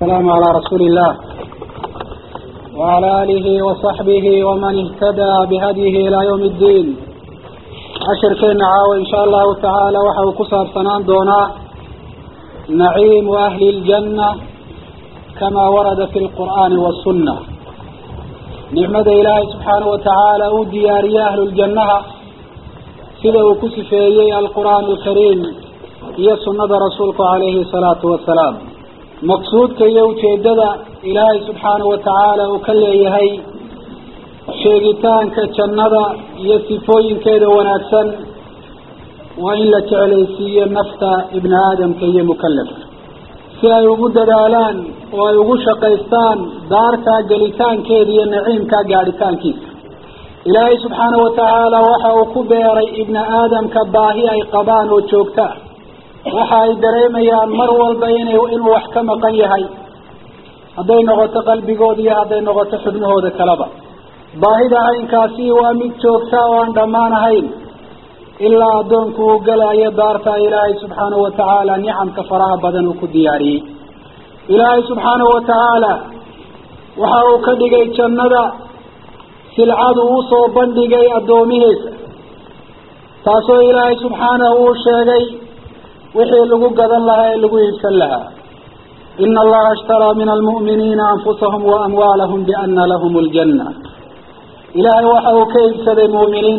السلام على رسول الله وعلى آله وصحبه ومن اهتدى بهديه إلى يوم الدين. عشر كنا عاوة إن شاء الله تعالى وحو كسر سنان دونا نعيم أهل الجنة كما ورد في القرآن والسنة. نعمة إلهي سبحانه وتعالى ودياري أهل الجنة سيده كسفي القرآن الكريم هي سنة رسولك عليه الصلاة والسلام. مقصود كي يوجد إلهي سبحانه وتعالى وكليهي شيغتان كجنة يصفوين كيدا وناكسن وإن لا تعليسي النفط ابن آدم كي مكلف سيأي وقود دالان ويقول شقيستان داركا قليتان كيدي النعيم كاقارتان كيس. إلهي سبحانه وتعالى وحاو كبيري ابن آدم كباهي أي قبان وشوكتا waxay dareemayaan mar walba inuu wax ka maqan yahay haday noqoto qalbigooda iyo haday noqoto xubnahooda kalaba. baahida aynkaasi waa mid joogta oo aan dhamaan ahayn ilaa adoonku uu galayo daarta Ilaahay subhanahu wa ta'ala nicamka faraha badan uu ku diyaariyay. Ilaahay subhanahu wa ta'ala waxa uu ka dhigay jannada silcadu uu soo bandhigay adoomihiisa taasoo Ilaahay subhanahu uu sheegay وحي لغو قدن لها لغو يبسل لها إن الله اشترى من المؤمنين أنفسهم وأموالهم بأن لهم الجنة. إلهي وحاو كيف سدي مؤمنين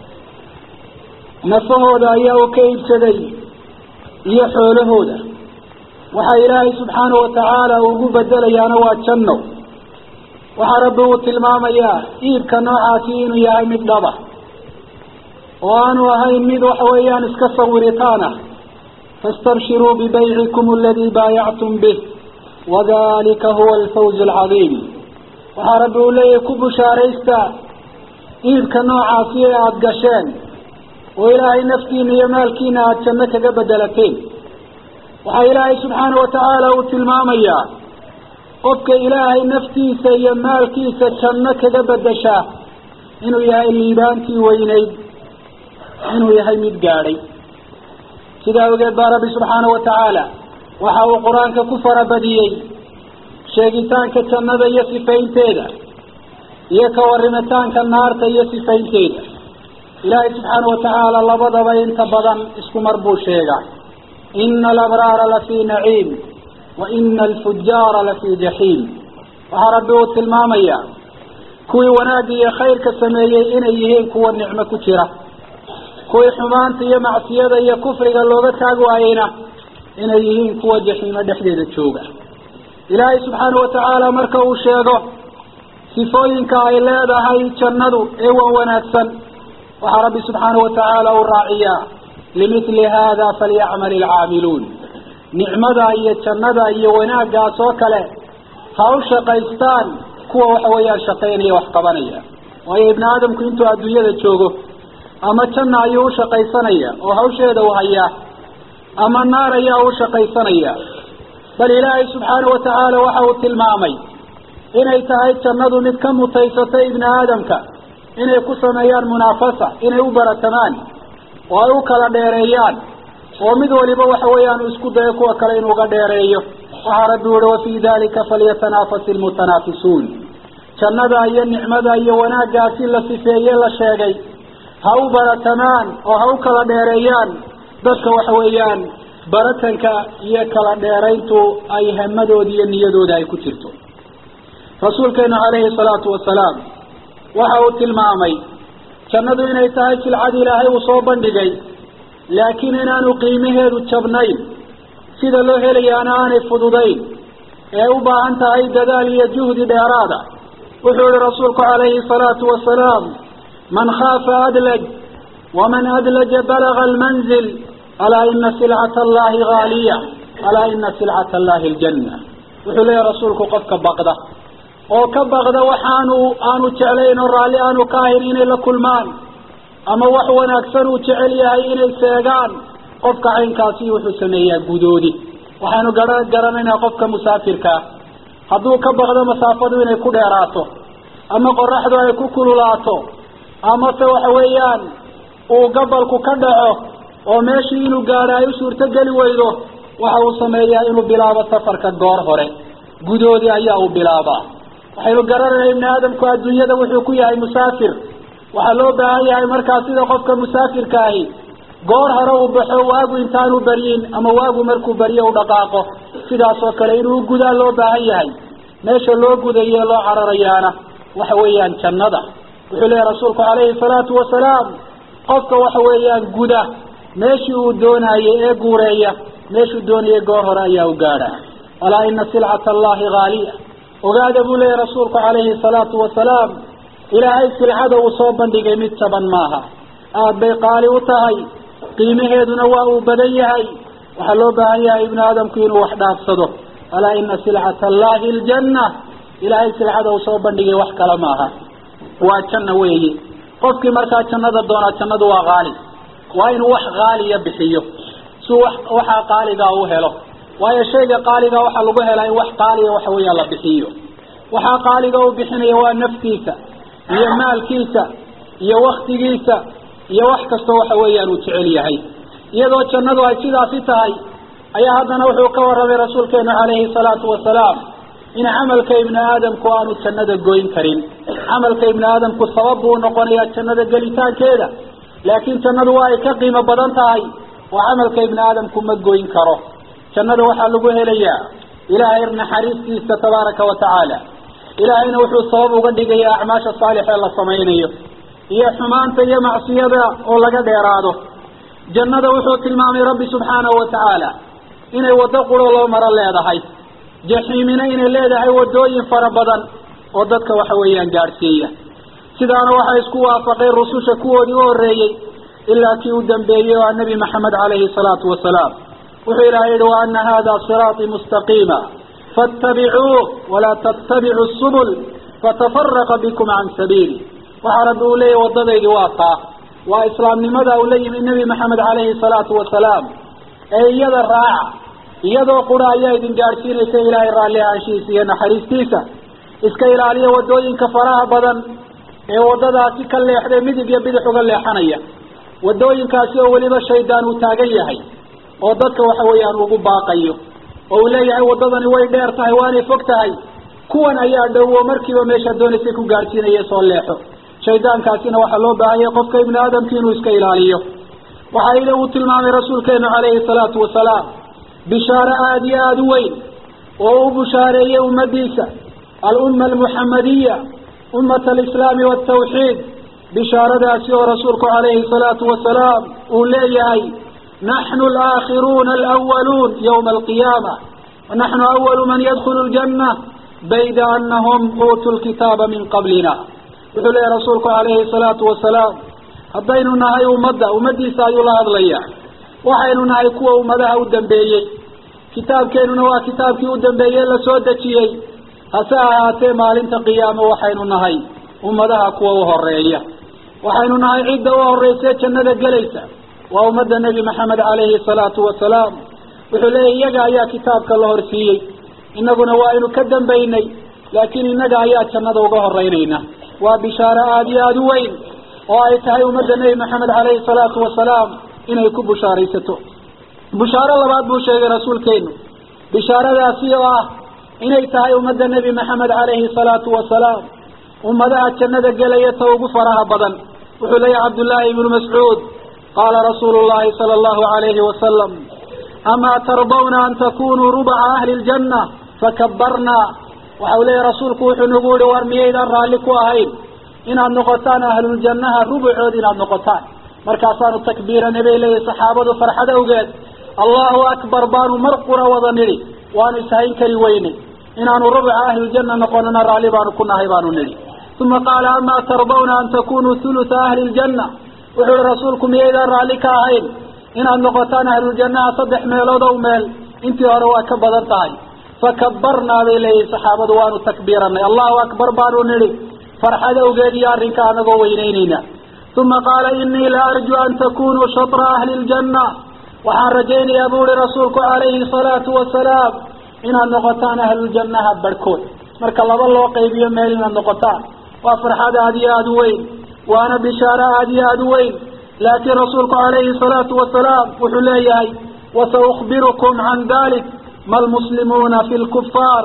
نفهه دا إياه كيف سدي يحوله دا وحا إلهي سبحانه وتعالى وقو بدل يانوا تشنو وحا ربه تلمام إياه إيب كنوعاتين إياه مدبا وانوا هاي مد وحويان اسكسوريتانا فاستبشروا ببيعكم الذي بايعتم به وذلك هو الفوز العظيم. وحاربوا ليكم بشاريستا إذ كانوا عاصية أدقشان وإلهي نفتين يمالكين أتشنك قبدلتين. وحا إلهي سبحانه وتعالى وتلماميا قفك إلهي نفتي سيمالكي ستشنك قبدشا إنو يهي الليبانتي وينيد إنو يهي مدقاري سيدا وقال ربي سبحانه وتعالى وحاو قرآن كفر بديي شيغتان كتنبا يصفين تيدا يكورمتان كالنار يصفين تيدا. إلهي سبحانه وتعالى لبضا بين تبضا اسكو مربو شيغا إن الأبرار لفي نعيم وإن الفجار لفي جحيم. وحربه التلمامية كوي ونادي خير كسميي إنيهين كوى النعمة كتيرة كوي حمانت يا معصية يا كفر قال له بتاعوا عينا إن يهين كوا جحيم دحديد الشوبة. إلهي سبحانه وتعالى مركو الشيغو سفوين كايلادا هاي تشندو ايوا وناكسن. وحربي سبحانه وتعالى والراعية لمثل هذا فليعمل العاملون. نعمدا هي تشندا هي وناقا سوكله هاوش قيستان كوا وحويا شقين وحقبانيا وهي ابن آدم كنتو أدوية الشوغو أما جنة أيوه شقيسانية وهوشيدا وهيا أما النار أيوه شقيسانية. بل إلهي سبحانه وتعالى وحاو تلمامي إن يتهي جنة متكم متيستي ابن آدمك إن يكسن أيان منافسة إن يوبر تمان ويوكل ديريان ومدو لبا وحويان اسكد يكوى كلين وغديريه وحردوا وفي ذلك فليتنافس المتنافسون. جنة أيان نعمة أيان وناقا سيلا سفيا لشيغي هاو برتمان وهاو كلا ديريان دك وحويان برتنك يكلا ديرينتو أي همدو دي النيدو داي كتيرتو. رسولكنا عليه الصلاة والسلام وحاو تلمامي كندو إن يتهيك العديلة هاي وصوبا دقي لكن إنا نقيمه ذو التبنين سيدا له ليانا آني فضودين ايوبا أنت أي دالي جهد ديرادة. وحول رسولك عليه الصلاة والسلام من خاف أدلج ومن أدلج بلغ المنزل ألا إن سلعة الله غالية ألا إن سلعة الله الجنة. وحول يا رسولك قفك بغضة وكبغضة وحانوا آنوا تعلين الرالي آنوا كاهرين لكل مان أما وحوانا أكثروا تعليها إلى السيقان قفك عين كاسي وحسنية قدودي وحانوا قرانين قفك مسافرك هدو كبغضة مسافدوا إنه كديراته أما قرحدوا إنه كلولاته أما سوحويان وقبلك كدعه وماشي إنه قارا يسور تقلي ويده وحاو سميا إنه بلاب السفر كالدور هوري gudoodii ayaa u bilaabaa waxaynu garanayna ibni aadamku adduunyada wuxuu ku yahay musaafir waxaa loo baahan yahay markaa sida qofka musaafirka ahi goor hore uu baxo waagu intaanu baryin ama waagu markuu baryo u dhaqaaqo sidaas oo kale inuu gudaa loo baahan yahay meesha loo gudayo loo cararayaana waxa weeyaan jannada wuxuu leeyahay rasuulku calayhi salaatu wasalaam qofka waxa weeyaan guda meeshii uu doonayay ee guureeya meeshuu doonayay goor hore ayaa u gaadha alaa ina silcata allahi haaliya ogaada buu leeyahay rasuulku calayhi salaatu wasalaam ilaahay silcada uu soo bandhigay mid jaban maaha aad bay qaali u tahay qiimaheeduna waa uu badan yahay waxaa loo baahan yahay ibnu aadamku inuu wax dhaafsado alaa ina silcata allahi aljanna ilaahay silcada uu soo bandhigay wax kale maaha waa janna weeyi qofkii markaa jannada doonaa jannadu waa qaali waa inuu wax qaaliya bixiyo si waxaa qaaligaa u helo waayo shayga qaaliga waxaa lagu helaa in wax qaaliya waxa weeyaan la bixiyo waxaa qaaliga uu bixinaya waa naftiisa iyo maalkiisa iyo waktigiisa iyo wax kastoo waxa weeyaan uu jecel yahay iyadoo jannadu ay sidaasi tahay ayaa haddana wuxuu ka warramay rasuulkeenu calayhi salaatu wasalaam in camalka ibni aadamku aanu jannada goyn karin camalka ibni aadamku sabab buu noqonayaa jannada gelitaankeeda laakiin jannadu waa ay ka qiimo badan tahay oo camalka ibni aadamku ma goyn karo jannada waxaa lagu helayaa ilaahay naxariistiisa tabaaraka wa tacaala ilaahayna wuxuu sabab uga dhigayaa acmaasha saalixa ee la samaynayo iyo xumaanta iyo macsiyada oo laga dheeraado jannada wuxuu tilmaamay rabbi subxaanahu wa tacaala inay waddo quro loo maro leedahay jaxiimina inay leedahay waddooyin fara badan oo dadka waxa weeyaan gaadhsiiya sidaana waxay isku waafaqeen rususha kuwoodii u horreeyey ilaa kii u dambeeyey waa nebi maxamed calayhi salaatu wasalaam wuxuu ilaahay yihi wa ana hada siraaطii mustaqiima faاtabicuuh walaa tattabicu subul fatafaraqa bikum can sabiili waxaa rabbi uu leeyahy waddadaydii waa taa waa islaamnimada uu la yimi nebi maxamed calayhi salaatu wasalaam ee iyada raaca iyadoo qura ayaa idin gaadhsiinaysa ilaahay raalli ahaanshihiisa iyo naxariistiisa iska ilaaliya waddooyinka faraha badan ee waddadaasi ka leexday midig iyo bidix uga leexanaya waddooyinkaasi oo weliba shaydaan uu taagan yahay oo dadka waxa weeyaan ugu baaqayo oo uu leeyahay waddadani way dheer tahay waanay fog tahay kuwan ayaa dhowo markiiba meesha doonaysay ku gaadhsiinaya soo leexo shaydaankaasina waxaa loo baahanyay qofka ibni aadamki inuu iska ilaaliyo waxaa ila uu tilmaamay rasuulkeenu calayhi salaatu wasalaam bishaaro aada iyo aada u weyn oo u bushaareeyey ummadiisa alumma almuxamadiya ummat alislaami waaltawxiid bishaaradaasi oo rasuulku calayhi salaatu wasalaam uu leeyahay naxnu alaakhiruuna alawaluun yawma alqiyaama wanaxnu awalu man yadkhulu ljanna bayda anahum uutuu lkitaaba min qablina wuxuu leeyahay rasuulku calayhi salaatu wasalaam haddaynu nahay ummaddiisa ayuu la hadlaya waxaynu nahay kuwa ummadaha u dambeeyey kitaabkeenuna waa kitaabkii u dambeeyey la soo dejiyey hase ahaatee maalinta qiyaamo waxaynu nahay ummadaha kuwa u horeeya waxaynu nahay cidda u horreysa jannada gelaysa waa ummadda nebi maxamed calayhi salaatu wasalaam wuxuu leeyahy iyaga ayaa kitaabka la horsiiyey innaguna waa aynu ka dambaynay laakiin innaga ayaa jannada uga horeynayna waa bishaaro aada iyo aada u weyn oo ay tahay ummadda nebi maxamed calayhi salaatu wasalaam inay ku bushaaraysato bushaaro labaad buu sheegay rasuulkeenu bishaaradaasi oo ah inay tahay ummadda nebi maxamed calayhi salaatu wasalaam ummadaha jannada gelaya ta ugu faraha badan wuxuu leeyahay cabdullaahi ibnu mascuud qaala rasuulu llahi sala allahu calayhi wasalam amaa tardawna an takunuu rubaca ahli ljanna fakabbarnaa waxau leeyahay rasuulku wuxuu nagu yihi war miyaydaan raalli ku ahayn inaad noqotaan ahluljannaha rubucood inaad noqotaan markaasaanu takbiirana bay leeyahay saxaabadu farxad awgeed allahu akbar baanu mar qura wada nidhi waanu ishayn kari weynay inaanu rubuca ahliljanna noqonana raalli baanu ku nahay baanu nidhi uma qaala amaa tardawna an takunuu hulusa ahli ljanna wuxuu ihi rasuulku miyaydaan raalli ka ahayn inaad noqotaan ahluljannaha 3 meelood ow meel intii hore waa ka badan tahay fakabbarnaa bay leeyihin saxaabadu waanu takbiiranay allahu akbar baanu nidhi farxad awgeed iyo arrinka anagoo weynaynayna uma qaala inii la arju an takunuu shatra ahli ljanna waxaan rajaynayaa buu ihi rasuulku calayhi salaatu wasalaam inaad noqotaan ahluljannaha barhkood marka laba loo qaybiyo meel inaad noqotaan waa farxad aada iyo aada u weyn waana bishaaro aada iyo aada u weyn laakiin rasuulku calayhi salaatu wasalaam wuxuu leeyahay wasaukhbirukum can dalik ma almuslimuuna fi lkufaar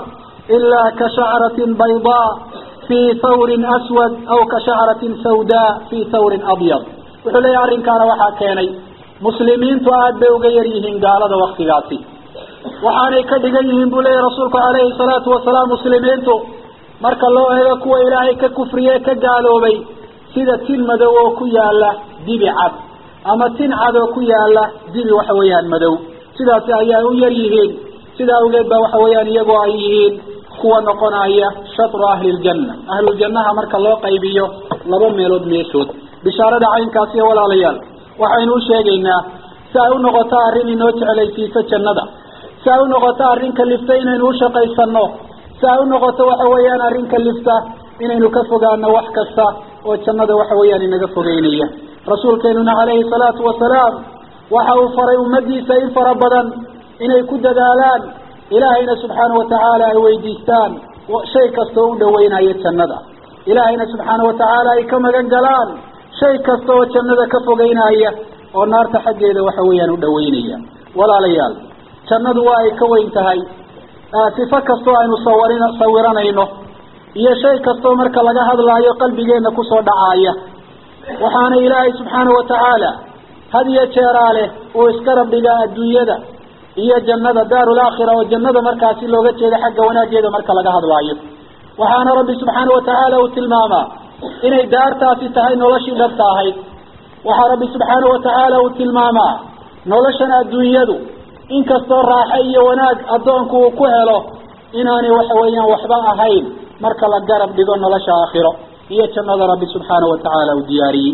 إلا كشعرة بيضاء في ثور أسود أو كشعرة سوداء في ثور أبيض. وحلي أرين كان وحاكيني مسلمين تؤاد بوغيريهن قال هذا وقت قاسي وحاني كدقيهم بولي رسولك عليه الصلاة والسلام مسلمين تو مرك الله هذا كوا إلهي ككفرية كقالوا بي سيدة تنمدو كيا الله دي بعد أما تنعدو كيا الله دي وحويان مدو سيدة سيئة يريهن سيدة أولاد وحويان يقوعيهن كوا نقنايا شطر أهل الجنة. أهل الجنة مرك الله قيبيو لبن ميلود ميسود بشارة عين كاسية ولا ليال وحينو شيئنا ساو نغطى أرين نوت علي في سجنة ساو نغطى أرين كاللفتين نوشق يسنو ساو نغطى وحويان أرين كاللفتة إن نكفق أن وحكسة وجنة وحويان نكفقينية. رسول كيننا عليه الصلاة والسلام وحاو فريو مدي سيد فربدا إن يكد دالان إلهينا سبحانه وتعالى ويديستان شيء كستو دوينا يتسندا إلهينا سبحانه وتعالى كما قالان شيء كستو تسندا كفوقينا هي والنار تحقيد وحويا دوينيا ولا ليال تسند واي كوين تهي صفة كستو أن صورنا إنه هي شيء كستو مركا لغا هذا لا قلبي جينا كسو دعاية وحان إلهي سبحانه وتعالى هذه تيراله وإسكرب بقاء الدنيا هي جنة دار الآخرة والجنة مركاسي لو جت هذا حق وناجي مركا لقى هذا العيب وحان ربي سبحانه وتعالى وتلماما إن دار تاسي تهي نولش لبتاهي وحان ربي سبحانه وتعالى وتلماما نولشنا الدنيا دو إن كستور راحية وناج أدونك وكهله إناني وحويا وحباء هين مركا لقرب بدون نولش آخرة هي جنة ربي سبحانه وتعالى ودياري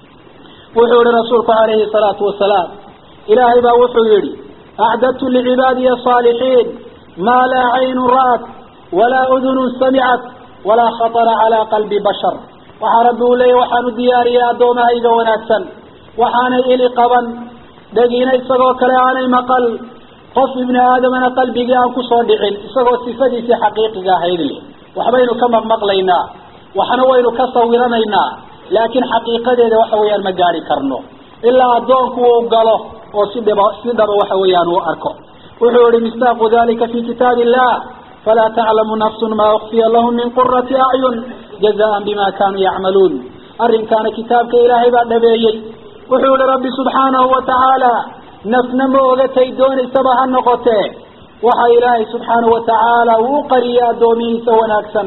وحول رسولك عليه الصلاة والسلام إلهي باوحيري أعددت لعبادي الصالحين ما لا عين رأت ولا أذن سمعت ولا خطر على قلب بشر وحربوا لي وحن دياري أدوما إذا ونكسا وحان إلي قبا دقينا إساقوك لعاني مقل قف ابن آدم أنا قلبي قام كصادعين إساقو السفدي في حقيقة هيدي وحبينو كما مقلينا وحنوينو كصورنينا لكن حقيقة إذا وحويا المقاري كرنو إلا أدونك وقالوه وصدب وحويان وأركو وحول مستاق ذلك في كتاب الله فلا تعلم نفس ما أخفي لهم من قرة أعين جزاء بما كانوا يعملون أرن كان كتابك إلهي بعد بيي وحول ربي سبحانه وتعالى نفنم وغتي دون سبها النقطة وحي إلهي سبحانه وتعالى وقريا دومي سوى ناكسا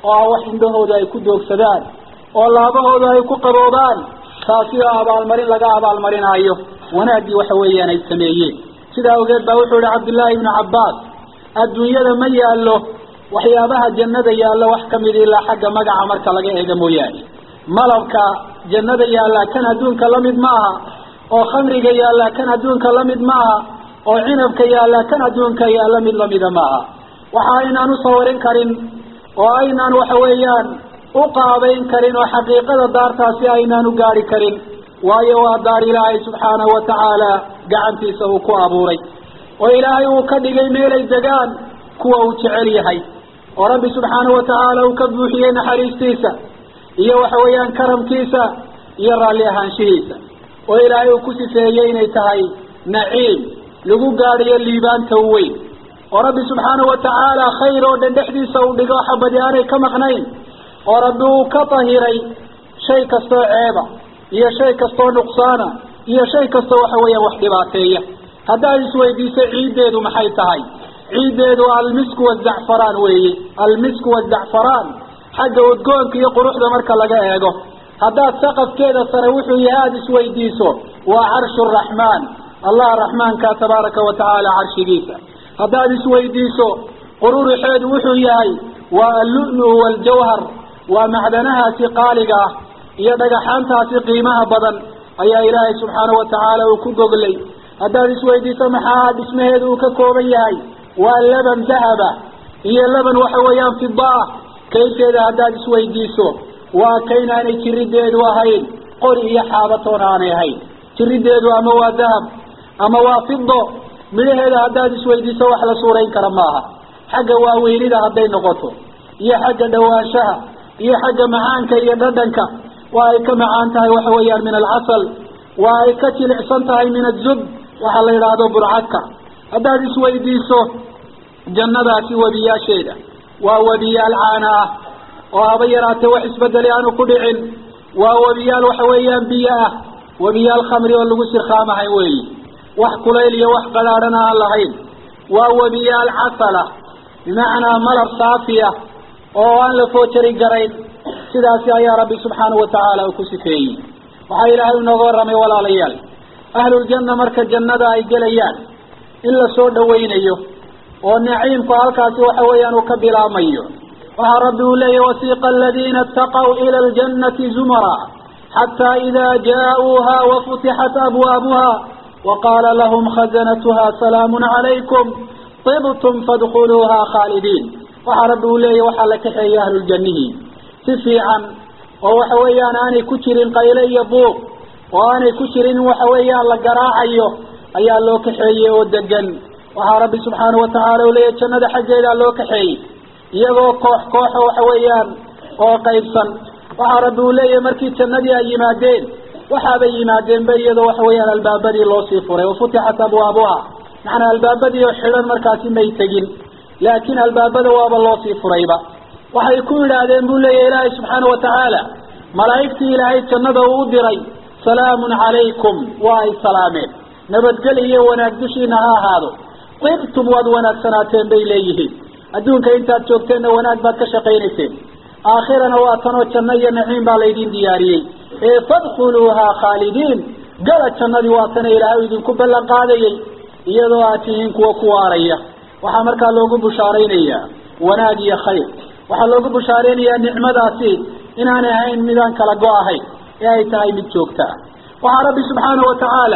وحنده ذا يكدوك سدان والله به ذا يكقبوبان خاصية أبا المرين لقى أبا المرين أيوه ونادي وحويان السميين سيدا وقال بوحول عبد الله بن عباس الدنيا ما يالله وحيابها جنة يالله وحكم إلا حق مقع مركا لقى إيقا موياني ملبك جنة يالله كان دونك لمد معها وخمرك يالله كان دونك لمد معها وعنبك يالله كان دونك يالله من لمد معها وحاينا نصورين كرين وأينا وحويان وقابين كرين وحقيقة دار تاسي أينا نقاري كرين وأيوا دار إلهي سبحانه وتعالى قعنتي سوكو أبوري وإلهي وكدقي ميلي الدقان كوا وتعليهي ورب سبحانه وتعالى وكبوحيين حريستيسا إيا وحويان كرم كيسا يرى ليهان شهيسا وإلهي وكسفيين تهي نعيم لقو قاري الليبان توين ورب سبحانه وتعالى خير ودندحدي سودقا حبدياني كمقنين ورب كطهيري شيء كستو عيبا هي شيء كستو نقصانا هي شيء كستو وحويا وحدباتية هذا يسوي دي عيد ديدو محيطهاي عيد ديدو المسك والزعفران وي المسك والزعفران حق ودقونك يقروح ذا مركا لقا ايقو هذا سقف كيدا سروحو يهاد يسوي ديسو وعرش الرحمن الله الرحمن كتبارك وتعالى عرش ديسا هذا يسوي ديسو قرور حيد وحو يهي واللؤلؤ والجوهر ومعدنها سقالقة يدق حانتها في قيمها بدن أي إلهي سبحانه وتعالى وكدق لي هذا سويدي سمحات اسمه ذوك كوبياي واللبن ذهب هي اللبن وحويان في الضاء كيف إذا هذا سويدي سو وكينا نتردد وهين قرئ حابتون عني هين تردد أما ذهب أما فضة من هذا سويدي سو أحلى صورين كرماها حق واويل إذا هدين نقطه هي حق دواشها هي حق معانك هي ندنك وهي كمعانتها وحويا من العسل وهي كتل عصنتها من الزب وحل يرادو برعتك هذا سويديسو جنة ذاتي وبيا شيدا ووبيال عانا وهبيرات وحسبة لأنه كدعين ووبيال وحويان بيئة وبيال خمر واللغسر خامة حيوي وحق ليلي وحق لارنا اللهين ووبيال عسلة بمعنى ملر صافية وان لفوتري قرين سداسي يا ربي سبحانه وتعالى وكسفيه وحي لها النظر ولا ليال أهل الجنة مركز جنة أي جليان إلا سود وينيه والنعيم فالكاسي وحويان وكبلا ميو وهربوا لي وسيق الذين اتقوا إلى الجنة زمرا حتى إذا جاءوها وفتحت أبوابها وقال لهم خزنتها سلام عليكم طبتم فادخلوها خالدين وهربوا لي وحلك حي أهل الجنة سفيعا وحويان أني كتر قيلي بوق وأني كتر وحويان لقراعيه أي اللوك حي ودقن وهرب سبحانه وتعالى ولي جنة حجة إلى اللوك حي يغو كوح وحويان وقيبسا وهرب ولي مركي جنة أي مادين وحابي مادين بيض وحويان الباب دي الله صفره وفتحت أبوابها معنى الباب دي وحلال مركاسي ميتقين لكن الباب دي واب الله صفره وحيكون لأذين بولي إلهي سبحانه وتعالى ملائكتي إلهي جنة ودري سلام عليكم وأي سلامين نبت قليه وناقدشينها هذا طبتم وادوناك سنتين بيليه أدونك إنت تشوكتين وناك باك شقينتين آخرا واتنو تشنية نعيم باليدين دياريين فادخلوها خالدين قالت تشنى واتنا إلهي إذن كبلا قادي يدواتهن كوكوارية وحمرك اللوغو بشارينية ونادي خير وحلوغو بشارينية نعمة داسي إنانا هين ميدان كالقواهي أي تاي بتشوكتا وعربي سبحانه وتعالى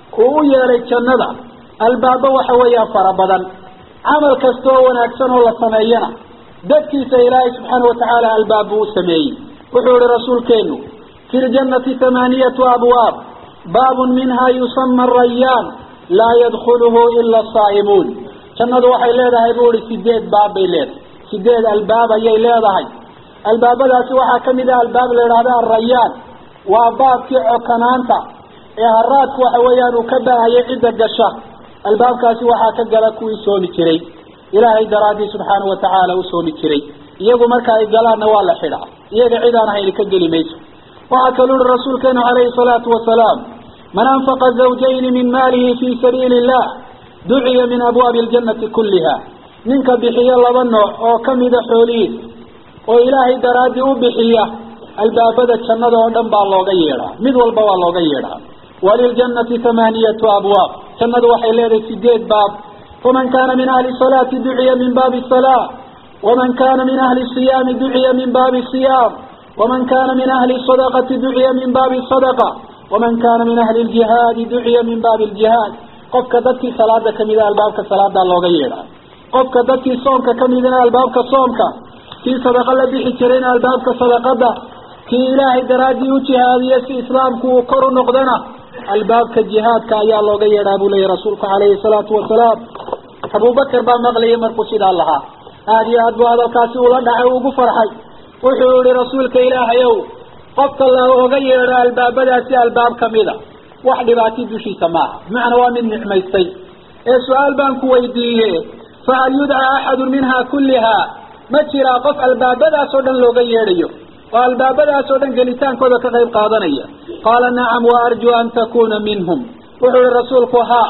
ويا ليت النذا الباب وحويا فربدا عمل كستو وناكسن ولا سمينا دكي سيلاي سبحانه وتعالى الباب سمي وحول رسول كينو في الجنة 8 أبواب باب منها يسمى الريان لا يدخله إلا الصائمون كان وحي لهذا يقول سديد باب بيلاد سديد الباب يي لهذا الباب ذا سواها كمذا الباب لهذا الريان وباب كيعو كنانتا هرات وحويان وكبها يعد القشة الباب كاسي وحا كقلك ويسوني كري إلهي درادي سبحانه وتعالى وسوني كري يقو مركا إقلان نوالا حدا يقو عدان هاي لكجلي ميسو وأكلوا الرسول كان عليه الصلاة والسلام من أنفق الزوجين من ماله في سبيل الله دعي من أبواب الجنة كلها منك بحية الله ظنه وكمد حوليه وإلهي درادي وبحية الباب ذا الشنة ودنبا الله غيرها مذو البوا الله غيرها وللجنة 8 أبواب شنة وحي ليلة سديد باب فمن كان من أهل الصلاة دعي من باب الصلاة ومن كان من أهل الصيام دعي من باب الصيام ومن كان من أهل الصدقة دعي من باب الصدقة ومن كان من أهل الجهاد دعي من باب الجهاد قف كدتي صلاة كمذا الباب كصلاة الله غيرها قف كدتي صومك كمذا الباب كصومك في صدقة الذي حكرين الباب كصدقة في إلهي درادي وجهاد يسي إسلامك وقروا نقدنا الباب كالجهاد كأيا الله غير أبو لي رسولك عليه الصلاة والسلام أبو بكر با مغلي مرقصيد الله هذه أدو هذا الكاسي ولا دعوه فرحي وحول رسولك إلهي قفت الله غير الباب ذاتي الباب كمذا واحد باتي دوشي سماع معنى ومن نعمة السيد السؤال بانك ويديه فهل يدعى أحد منها كلها ما ترى قف الباب ذا سودان لو غيره والباب ذا سودان جلسان كذا كغيب قادنية قال نعم وأرجو أن تكون منهم وحول الرسول كها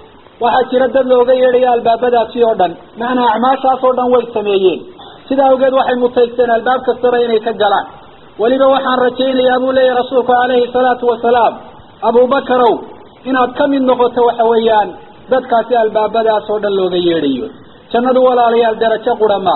وحكي ردد لو غيره الباب ذا سودان معنى أعماشا سودان ويسميين سيدا وقد وحي متيستين الباب كالسرين يكجلان ولما وحان رجين يا أبو لي رسولك عليه الصلاة والسلام أبو بكر إن كم النقطة وحويان ذات كاسي الباب ذا سودان لو غيره شند ولا ريال درجة قرما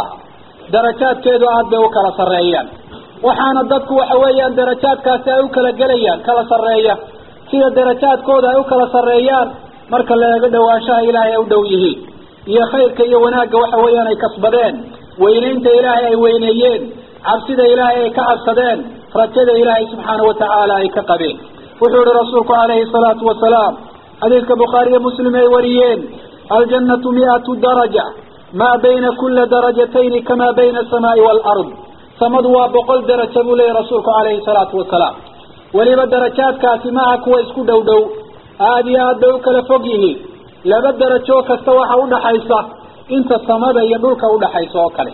درجات كيدو عاد وكلا سريان وحان الددك وحويان درجات كاسي وكلا جليان كلا سريان سيدا درجات كودا وكلا سريان مركا لا يقدر واشاه إلهي أودويه يا خير كي وناق وحويان كسبدين وينينت إلهي وينيين عبسد إلهي كعبسدين رجد إلهي سبحانه وتعالى كقبين وحول رسولك عليه الصلاة والسلام حديث بخاري مسلم وريين الجنة 100 درجة ما بين كل درجتين كما بين السماء والأرض سمدوا بقل درجة بولي رسولك عليه الصلاة والسلام ولما درجات كاسماء كويسكو دو آديات دوك لفقه لما درجوك استوحى ودحيصة انت السمد يدوك ودحيصة وكله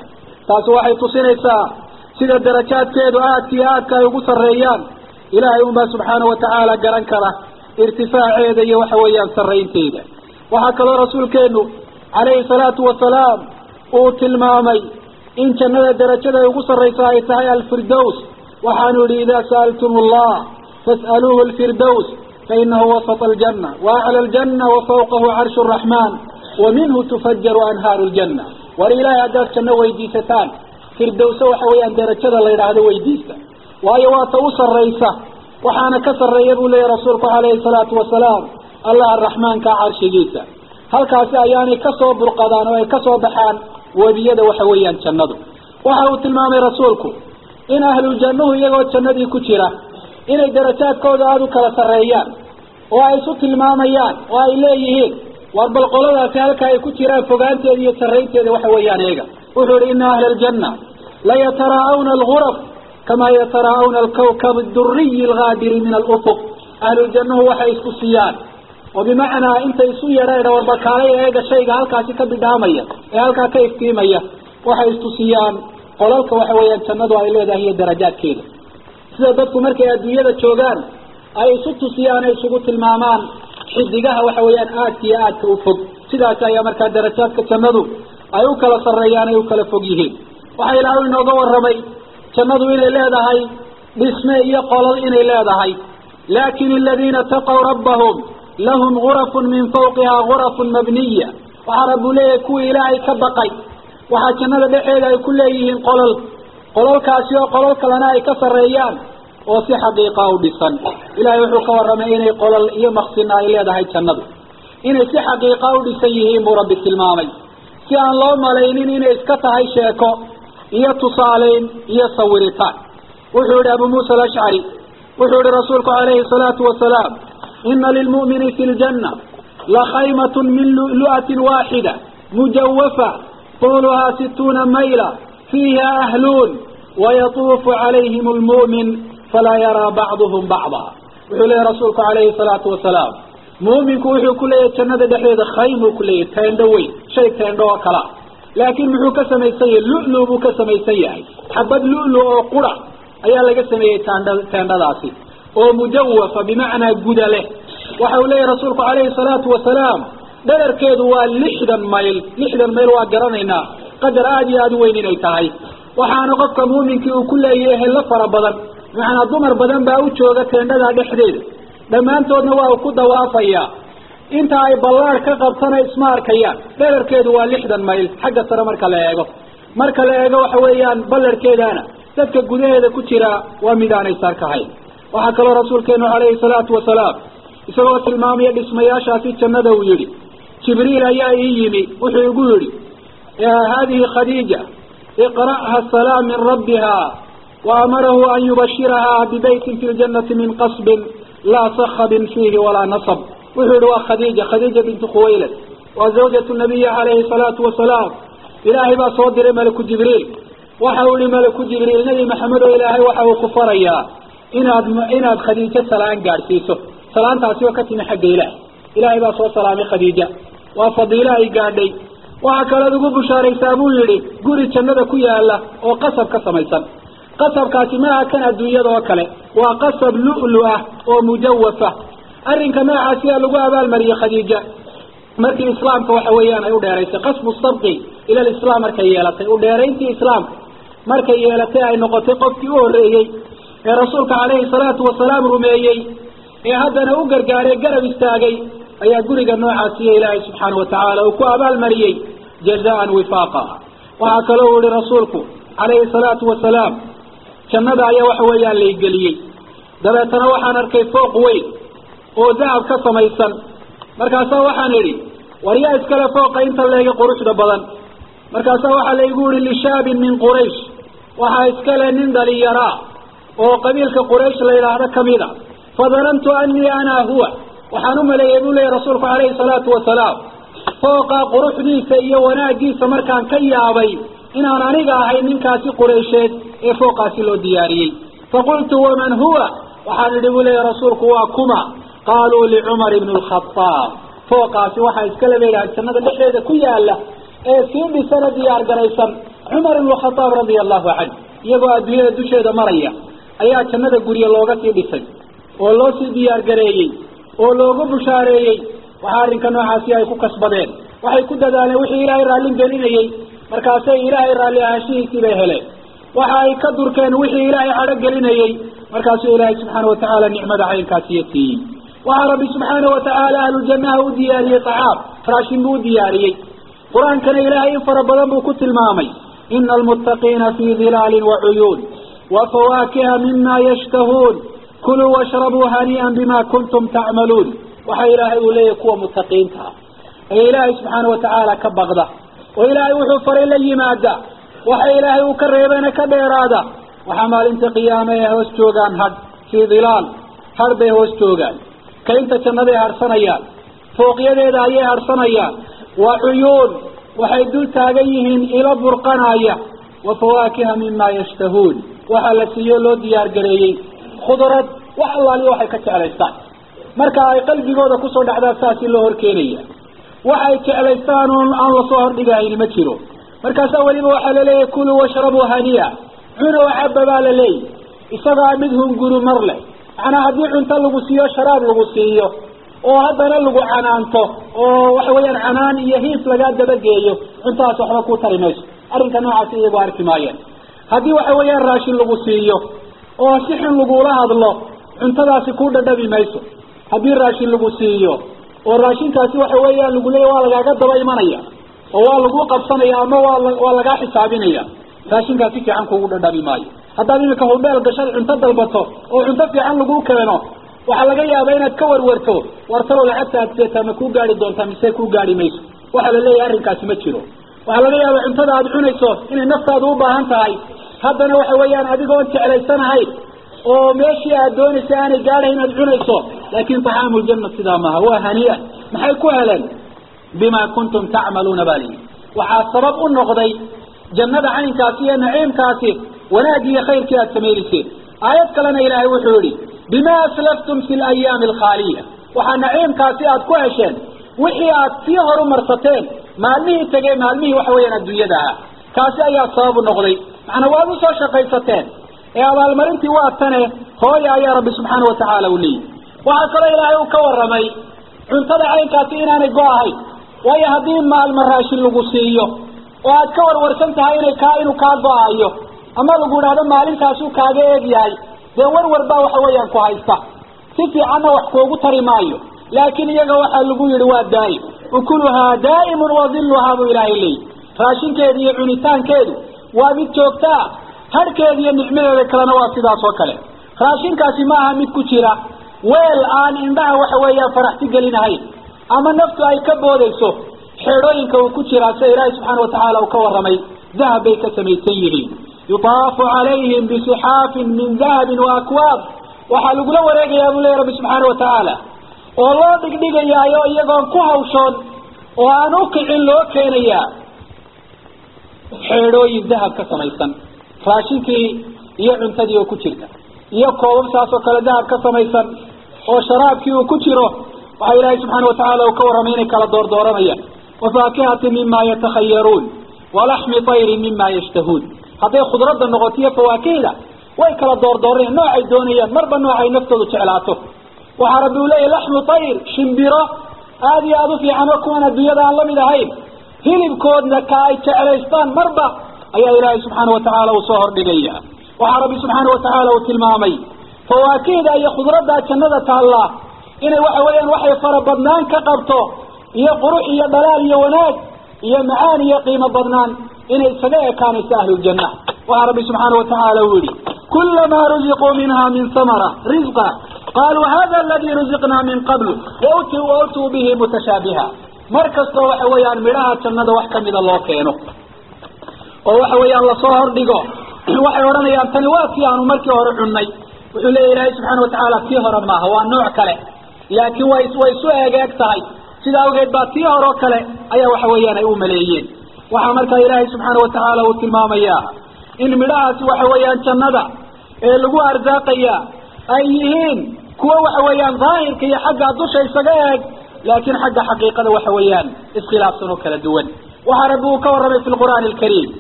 taasi waxay tusinaysaa sida darajaadkeedu aadka iyo aadka ay ugu sarreeyaan ilaahay unbaa subxaanahu watacaala garan kara irtifaaceeda iyo waxa weeyaan sarraynteeda. waxaa kaloo rasuulkeenu calayhi salaatu wasalaam uu tilmaamay in jannada darajada ay ugu sarraysa ay tahay alfirdows. waxaanu yihi idaa sa'altum allah fas'aluuhu alfirdows fainahu wasata aljanna waacla aljanna wafawqahu carshu araxmaan waminhu tufajaru anhaaru ljanna. war ilaahay haddaad janno weydiisataan firdowso waxa weeyaan darajada la yidhaahdo weydiista, waayo waa ta u sarraysa. waxaana ka sarreeya buu leeyahy rasuulku calayhi salaatu wasalaam allah araxmaanka carshigiisa. halkaasi ayaanay kasoo burqadaan oo ay kasoo baxaan wadiyada waxa weeyaan jannadu. waxa uu tilmaamay rasuulku in ahlujannuhu iyagoo jannadii ku jira inay darajaadkooda aada u kala sarreeyaan oo ay isu tilmaamayaan oo ay leeyihiin war bal qoladaasi halka ay ku jiraan fogaanteeda iyo sarraynteeda waxa weeyaan eega. wuxuu ihi ina ahla aljanna la yataraa'awna alguraf kama yataraa'awna alkawkab adduriyi algaadiri min alufuq. ahlujannuhu waxay isku siiyaan oo bimacnaa intay isu yeedhaan warba kaalay eega shayga halkaasi ka bidhaamaya ee halkaa ka iftiimaya, waxay istusiyaan qolalka waxa weeyaan jannadu ay leedahay iyo darajaadkeeda. sida dadku markay adduunyada joogaan ay isu tusiyaan ay isugu tilmaamaan xidigaha waxa weeyaan aadka iyo aadka u fog, sidaas ayaa markaa darajaadka jannadu ay u kala sarreeyaan ay u kala fog yihiin. waxaa ilaahay inooga warramay jannadu inay leedahay dhisme iyo qolal inay leedahay, laakin aladiina taqaw rabbahum lahum gurafun min fawqiha gurafun mabniya. waxaa rabbu leeyahay kuwii ilaahay ka baqay waxaa jannada dhexeeda ay ku leeyihiin qolalkaasi oo qolal kalena ay ka sarreeyaan oo si xaqiiqa u dhisan. ilaahay wuxuu ka warramay inay qolal iyo maqsina ay leedahay jannadu, inay si xaqiiqa u dhisan yihiin buu rabbi tilmaamay, si aan loo malaynin inay iska tahay sheeko iyo tusaaleyn iyo sawiritaan. wuxuu yihi abu muusa alashcari, wuxuu yihi rasuulku calayhi salaatu wasalaam ina lilmu'mini fi ljanna lakhaymatun min lu'lu'atin waaxida mujawafa طولها 60 ميلا فيها أهلون ويطوف عليهم المؤمن فلا يرى بعضهم بعضا. وحول رسولك عليه الصلاة والسلام مؤمن كوحي كلية جنة دحيد خيم كلية تندوي شيء تندو كلا، لكن محو كسمي سيء لؤلؤ كسمي سيء حبد لؤلؤ قرى أيها لك سمي تنداسي ومجوفة بمعنى جدله. وحول رسولك عليه الصلاة والسلام dherarkeedu waa 60 mayl waa garanaynaa qadar aad iyo aad u weyn inay tahay. waxaana qofka muuminkii uu ku leeyahay la fara badan, macnaa dumar badan baa u jooga teendhada dhexdeeda, dhammaantoodna waa uu ku dawaafayaa. inta ay ballaar ka qabtana isma arkayaan. dherarkeedu waa 60 mayl xagga sare marka la eego waxa weeyaan ballarkeedana dadka gudaheeda ku jira waa midaanay sarkahayn. waxaa kaloo rasuulkeenu calayhi salaatu wasalaam isagoo tilmaamaya dhismayaashaasi jannada uu yidhi jibriil ayaa ii yimi wuxuu igu yidhi hadihi khadiija iqra'ha asalaam min rabbiha waamarahu an yubashiraha bibaytin fi ljannati min qasbin laa sakhabin fiihi walaa nasab. wuxuu yihi waa khadiija bintu khuwaylad waa zawjatu nabiyi calayhi salaatu wasalaam. ilaahay baa soo diray malaku jibriil. waxa uu yihi malaku jibriil nebi maxamed oo ilaahay waxa uu ku farayaa inaad khadiijo salaan gaadhsiiso. salaantaasi oo ka timi xagga ilaahay baa soo salaamay khadiija, waa fadiilo ay gaadhay. waxaa kalood ugu bushaaraysaa buu yidhi guri jannada ku yaala oo qasab ka samaysan. qasabkaasi maaha kan adduunyada oo kale, waa qasab lu'lu ah oo mujawafa. arrinka noocaasiyaa lagu abaalmariyey khadiija markii islaamka waxa weeyaan ay u dheeraysay qasbu sabqi ila alislaam markay yeelatay, u dheerayntii islaamka markay yeelatay ay noqotay qofkii u horreeyey ee rasuulka calayhi salaatu wasalaam rumeeyey ee haddana u gargaaray garab istaagay ayaa guriga noocaasiyo ilaahay subxaana watacaala uu ku abaalmariyey jazaan wifaaqa. waxaa kaloo u yihi rasuulku calayhi salaatu wasalaam jannada ayaa waxa weeyaan laygeliyey, dabeetana waxaan arkay fooq weyn oo dahab ka samaysan. markaasaa waxaan idhi war yaa iskale fooqa inta leega quruxda badan? markaasaa waxaa laygu yihi lishaabin min quraysh, waxaa iskale nin dhalinyaraa oo qabiilka quraysh la yidhaahdo kamida. fadanantu anii ana huwa, waxaan u maleeyey buu leeyahy rasuulku calayhi salaatu wasalaam fooqa quruxdiisa iyo wanaagiisa markaan ka yaabay inaan aniga ahay ninkaasi quraysheed ee fooqaasi loo diyaariyey. faqultu waman huwa, waxaan idhi buu leeyahy rasuulku waa kuma? qaaluu licumar ibn alkhataab. fooqaasi waxaa iskale bay yidhaha jannada dhexdeeda ku yaala ee sii dhisana diyaar garaysan عمر بن الخطاب رضي الله عنه يقول أدوية دوشة مريا أيها كندا قرية لوغة يدفن ولو سيديار قريي ولوغة بشاريي وحارن كانوا حاسيا يكون كسبدين وحي كده دالي وحي إلهي رالين قليني مركاسي إلهي رالي عاشيه سيبهلي وحي كدر كان وحي إلهي عرق قليني مركاسي إلهي سبحانه وتعالى نعمة عين كاسيتي وعربي سبحانه وتعالى أهل الجنة ودياري طعام فراشين ودياري قرآن كان إلهي فربضان بكت المامي إن المتقين في ظلال وعيون وفواكه مما يشتهون كلوا واشربوا هنيئا بما كنتم تعملون وحي إلهي إليك ومتقين إلهي سبحانه وتعالى كبغضة وإلهي وحفر إلي مادة وحي إلهي وكريبين كبيرادة وحمال انت قيامه وستوغان هد في ظلال هربه وستوغان كينت كنبه هرسانيان فوق يدي هاي هرسانيان وعيون وحيدول تاقيهن إلى برقانايا وفواكه مما يشتهون وحالسيو لو ديار قريين خضرات وحالله لي وحي كتعليستان مركا اي قلبي قوضا كسو دعدا ساسي اللو هركينيا وحي كتعليستان الله صهر دقاهين مجيرو مركا ساولي وحال لي كلوا واشربوا هنيا عنوا وحببا لي إساقا مدهم قلوا مرلي أنا هديع انتلقوا سيو شراب لقوا سيو وهذا لغو عنانته وحويا عنان يهيس لقاد دبقيه انتها سحبكو ترميش أرنك نوعا سيئي بارك مايا هذه وحويا راشن لغو سيئو وسحن لغو لهذا الله انتها سكودة دبي ميسو هذه راشن لغو سيئو والراشن كاسي وحويا لغو ليه والغاقات دبا إيمانيا والغو قبصانيا أما والغا حسابينيا راشن كاسي في عنكو دبي مايا هذا لك هو بيل قشال انتا دلبطو وانتا في عن لغو كينو waxaa laga yaabaa inaad ka warwarto wartalo lacagta aad seeta ma ku gaari doontaa mise ku gaari mayso waxa la leeyahay arrinkaasi ma jiro waxaa laga yaabaa cuntada aad cunayso inay naftaadu u baahan tahay haddana waxa weeyaan adigoo jecelaysanahay oo meeshii aad doonaysa aanay gaadhayn inaad cunayso laakiin taxaamul janna sidaa maaha waa haniya maxay ku heleen bima kuntum tacmaluuna bali waxaa sabab u noqday jannada caynkaasi iyo naciimkaasi wanaag iyo khayrkii aad samayseen aayad kalena ilaahay wuxuu yidhi بما أسلفتم في الأيام الخالية وحنعيم كاسيات كوهشين وحيات فيه رمرستين مالميه تجي مالميه وحوين الدنيا دها كاسي يا صاب النغضي معنا وابو سوى شقيستين يا بالمرنتي واتنه هو يا رب سبحانه وتعالى ولي وعسر إلهي وكور رمي عنتدى عين كاسينا نقواهي وهي هدين مع المراش اللقصية وهتكور ورسنتها إني كائن وكاقواهي أما لقول هذا مالين كاسو كاقيديهي dee warwar baa waxa weeyaan ku haysta si fiicanna wax kuugu tari maayo laakiin iyaga waxaa lagu yidhi waa daa'im ukuluhaa daa'imun wadilluhaa buu ilaahay leeyi raashinkeedu iyo cunitaankeedu waa mid joogtaa harhkeeda iyo nicmadeeda kalena waa sidaas oo kale raashinkaasi ma aha mid ku jira weel aan indhaha waxa weeyaan faraxti gelinahayn ama naftu ay ka boodayso xeedhooyinka uu ku jiraa sida ilaahay subxaana watacaala uu ka warramay dahab bay ka samaysan yihiin يطاف عليهم بسحاف من ذهب وأكواب وحلق له ورقة يا أبو رب سبحانه وتعالى والله دقيقة يا يقول كوها وشون وأنوكع له كينيا حيروي الذهب كسميسا راشيكي يعنتدي وكتشرك يقوم ساسو كلا ذهب كسميسا وشرابكي وكتشره وحي الله سبحانه وتعالى وكور مينك على دور دورانيا وفاكهة مما يتخيرون ولحم طير مما يشتهون هذه خضرات النغطية فواكهة ويكلا دور دورين نوع الدونية مربى نوع نفسه تعلاته وحربوا لي لحم طير شمبيرة هذه أضف لعنوكونا الدنيا ده الله من هاي هلي بكود لكاي تعليستان مربى أي إلهي سبحانه وتعالى وصهر بقية وحربي سبحانه وتعالى وتلمامي فواكهة أي خضرات ده كندة الله إنه وحويا وحي فربضنان كقبطه هي قروح هي ضلال هي وناج هي معاني هي قيمة بضنان إن السماء كان سهل الجنة وعربي سبحانه وتعالى ولي كلما رزقوا منها من ثمرة رزقا قالوا هذا الذي رزقنا من قبل وأتوا به متشابها مركز وحويا مراها تنده وحكا من الله كينه وحويا الله صهر دقو وحي ورنا يامتني وافيا ومركي ورعني وحولي إلهي سبحانه وتعالى فيه رماه هو النوع كله لكن ويسوء يقاكتهي سيدا وقيد باتيه وروكله أيها وحويا أيوم ملايين وحمرك إلهي سبحانه وتعالى والتلمام إياها إن مراس وحويان جندا لقوا أرزاقيا أيهين كوا وحويان ظاهر كي حق عدوش يسقاك لكن حق حقيقة وحويان اسخلاف سنوك للدول وحربوك ورمي في القرآن الكريم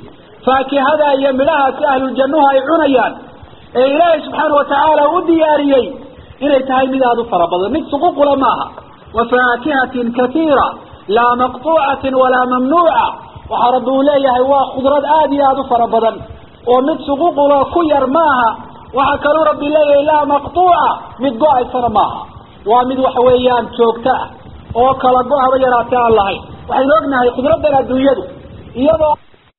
faakihada iyo midhaha si ahluljannuhu ay cunayaan ee ilaahay subxaana watacaala u diyaariyey inay tahay mid aada u fara badan mid suququla maaha wafaakihatin katiira laa maqtuucatin walaa mamnuuca waxaa rabbi uu leeyahay waa khudrad aada iyo aada u fara badan oo mid suququla ku yar maaha waxaa kaluu rabbi leeyahay laa maqtuuca mid go-aysana maaha waa mid waxa weeyaan joogto ah oo kala go-haba yaraatee aan lahayn waxaynu ognahay khudraddan adduunyadu iyadoo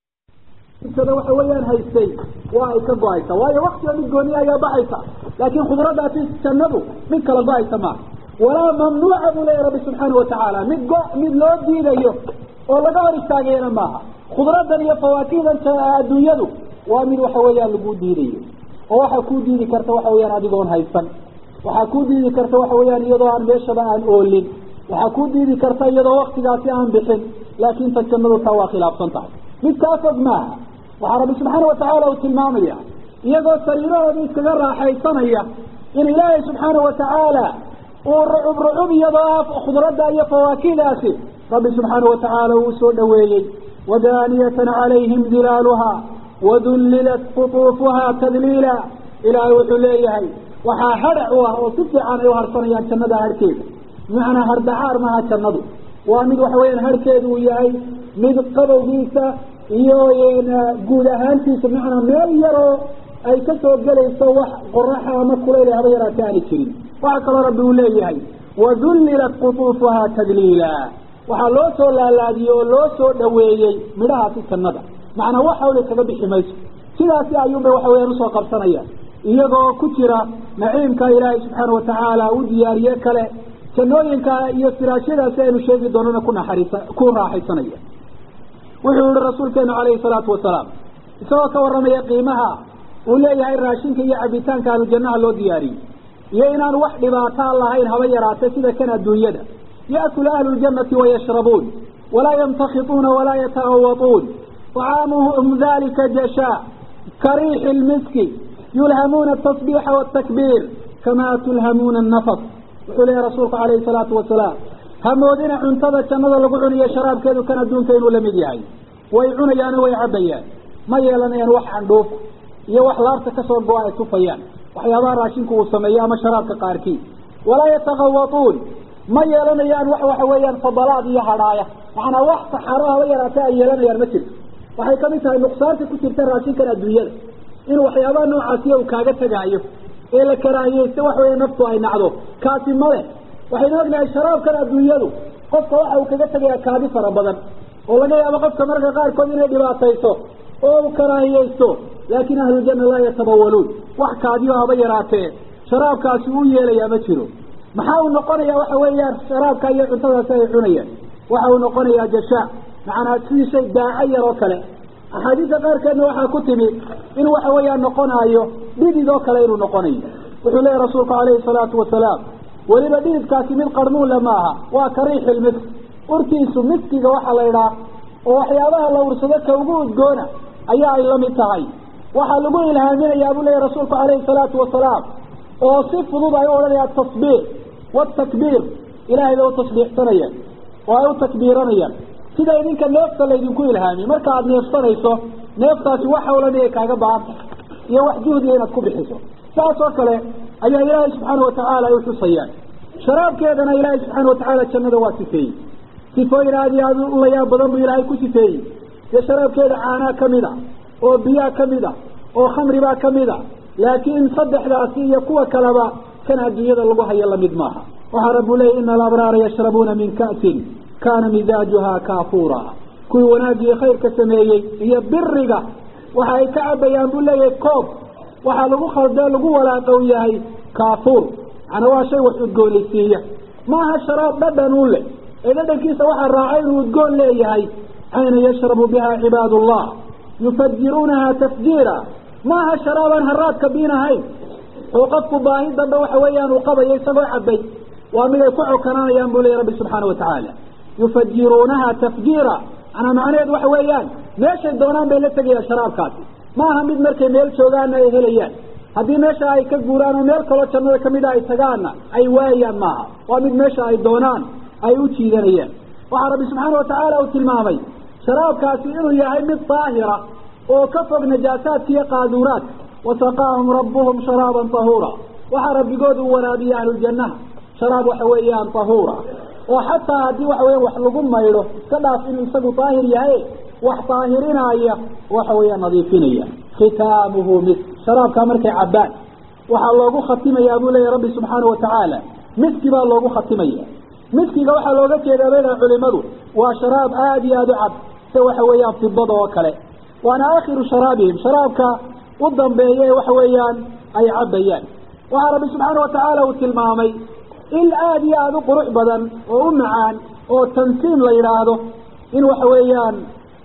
waxa weeyaan haystay waa ay ka go-aysa waayo waktiga mid gooniya ayaa baxaysa laakiin khudraddaasi jannadu mid kala go-aysa maaha walaa mamnuuca buu leeyahy rabbi subxaana watacaala mid loo diidayo oo laga hor istaagayana maaha khudraddan iyo fawaakihdan adduunyadu waa mid waxa weeyaan lagu diidayo oo waxaa kuu diidi karta waxa weeyaan adigoon haysan waxaa kuu diidi karta waxa weeyaan iyadoo aan meeshaba aan oolin waxaa kuu diidi karta iyadoo waktigaasi aan bixin laakiin ta jannadu taa waa khilaafsan tahay mid kaa fog maaha waxaa rabbi subxaana watacaala uu tilmaamaya iyagoo sariirahooda iskaga raaxaysanaya in ilaahay subxaana watacaala uu rucub iyadoo khudradda iyo fawaakihdaasi rabbi subxaana watacaala uu soo dhaweeyey wadaaniyatan calayhim dilaaluha wadullilat qutuufuha tadliila ilaahay wuxuu leeyahay waxaa hadhac u ah oo si fiican ay u harsanayaan jannada harhkeeda bimacnaa hardhacaar maaha jannadu waa mid waxa weyaan harhkeedu uu yahay mid qabowgiisa iyo guud ahaantiisa bimacnaa meel yaroo ay ka soo gelayso wax qoraxa ama kulayl haba yaraate aani jirin waxaa kaloo rabbi uu leeyahay wadullilat qutuufuha tadliila waxaa loo soo laalaadiyey oo loo soo dhaweeyey midhahaasi jannada macnaa wax hawli kaga bixi mayso sidaasi ayuunbay waxa weyaan usoo qabsanayaan iyagoo ku jira naciimka ilaahay subxaana watacaala u diyaariye kale jannooyinka iyo firaashyadaasi aynu sheegi doonana ku raaxaysanaya wuxuu yihi rasuulkeenu calayhi salaatu wasalaam isagoo ka warramaya qiimaha uu leeyahay raashinka iyo cabitaanka ahlu jannaha loo diyaariyey iyo inaan wax dhibaataa lahayn haba yaraate sida kan adduunyada ya'kulu ahlu ljannati wayashrabuun walaa yamtakituuna walaa yatagawatuun طعامهم ذلك جشاء كريح المسك يلهمون التصبيح والتكبير كما تلهمون النفط وحول يا رسولك عليه الصلاة والسلام همودنا عنتظى الشنظر لقعون يا شراب كذو كان دون كين ولا مديعي ويعون يانا ويعبيان ما يلنا ينوح عن دوف يوح لارت كسر بواعي سفيان وحيابان راشنك وسميا ما شراب كقاركي ولا يتغوطون ما يلنا ينوح وحويان فضلات يا هرايا معنا وحط حراها ويراتا يلنا يرمتل waxay kamid tahay nuqsaanta ku jirta raashinkan adduunyada in waxyaabaha noocaasiya uu kaaga tagaayo ee la karaahiyeysta wax weeye naftu ay nacdo kaasi male waxaynu ognahay sharaabkan adduunyadu qofka waxa uu kaga tagayaa kaadi fara badan oo laga yaabo qofka marka qaarkood inay dhibaatayso oo uu karaahiyeysto laakiin ahlujanna laa yatabawaluun wax kaadiyo haba yaraatee sharaabkaasi uu yeelayaa ma jiro maxaa uu noqonayaa waxa weeyaan sharaabka iyo cuntadaasi ay cunayaan waxa uu noqonayaa jashaa macnaa sidii shay daaco yar oo kale axaadiista qaarkeedna waxaa ku timi in waxa weeyaan noqonaayo dhidid oo kale inuu noqonayo wuxuu leeyahy rasuulku calayhi salaatu wasalaam weliba dhididkaasi mid qarmuunle maaha waa kariixil misk urtiisu miskiga waxaa la idhaah oo waxyaabaha la ursado ka ugu udgoona ayaa ay la mid tahay waxaa lagu ilhaaminayaa buu leeyahy rasuulku calayhi salaatu wasalaam oo si fudud ay u odhanayaan tasbiix watakbiir ilaahay bay u tasbiixsanayaan oo ay u takbiiranayaan sida idinka neefta laydinku ilhaamiy marka aada neefsanayso neeftaasi wax hawlan ay kaaga baahanta iyo wax juhdiga inaad ku bixiso saas oo kale ayaa ilaahay subxaana watacaala ay uxusayaan sharaabkeedana ilaahay subxaana watacaala jannada waa sifeeyey sifooyin aada iyo aada u layaab badan buu ilaahay ku sifeeyey dee sharaabkeeda caanaa kamid a oo biyaa kamid a oo khamribaa kamid a laakiin saddexdaasi iyo kuwa kaleba kan adduunyada lagu hayo lamid maaha waxaa rabbu leeyay ina alabraara yashrabuuna min ka'sin kaana midaajuhaa kaafuura kuwii wanaagii khayrka sameeyey iyo biriga waxa ay ka cabayaan buu leeyahay koob waxaa lagu khaldee lagu walaaqow yahay kaafuur macnaa waa shay wax udgoonaysiiya maaha sharaab dhadhan u leh ee dhadhankiisa waxaa raacay inuu udgoon leeyahay ayna yashrabu biha cibaadullah yufajiruunaha tafjiira maaha sharaabaan haraadka biinahayn oo qofku baahi dambe waxa weeyaan uu qabayo isagoo cabay waa mid ay ku cokanaanayaan buu leeyahy rabbi subxaana watacaala yufajiruunaha tafjiira anaa macnaheedu waxa weeyaan meeshay doonaan bay la tegayaan sharaabkaasi maaha mid markay meel joogaana ay helayaan haddii meesha ay ka guuraan oo meel kaloo jannada kamida ay tagaanna ay waayaan maaha waa mid meesha ay doonaan ay u jiidanayaan waxaa rabbi subxaana watacaala uu tilmaamay sharaabkaasi inuu yahay mid daahira وكفر نجاسات في قاذورات وسقاهم ربهم شرابا طهورا وحرب بقوده ونادي أهل الجنة شراب وحويان طهورا وحتى هذه وحويان وحلقون ما يروح كلا في نسبه طاهر يهي وحطاهرين أيه وحويان نظيفين أيه ختامه مسك شراب كامرك عباد وحلقوا ختم يا أبو لي ربي سبحانه وتعالى مسك بالله ختم يا مسك وحلقوا كذا بين علمه وشراب آدي أدعب سوى حويان في الضوء وكله وأنا آخر شرابهم شرابك وضم بيه وحويان أي عبيان وعربي سبحانه وتعالى وتلمامي الآدي هذا قرع بدن ومعان وتنسيم ليراده إن وحويان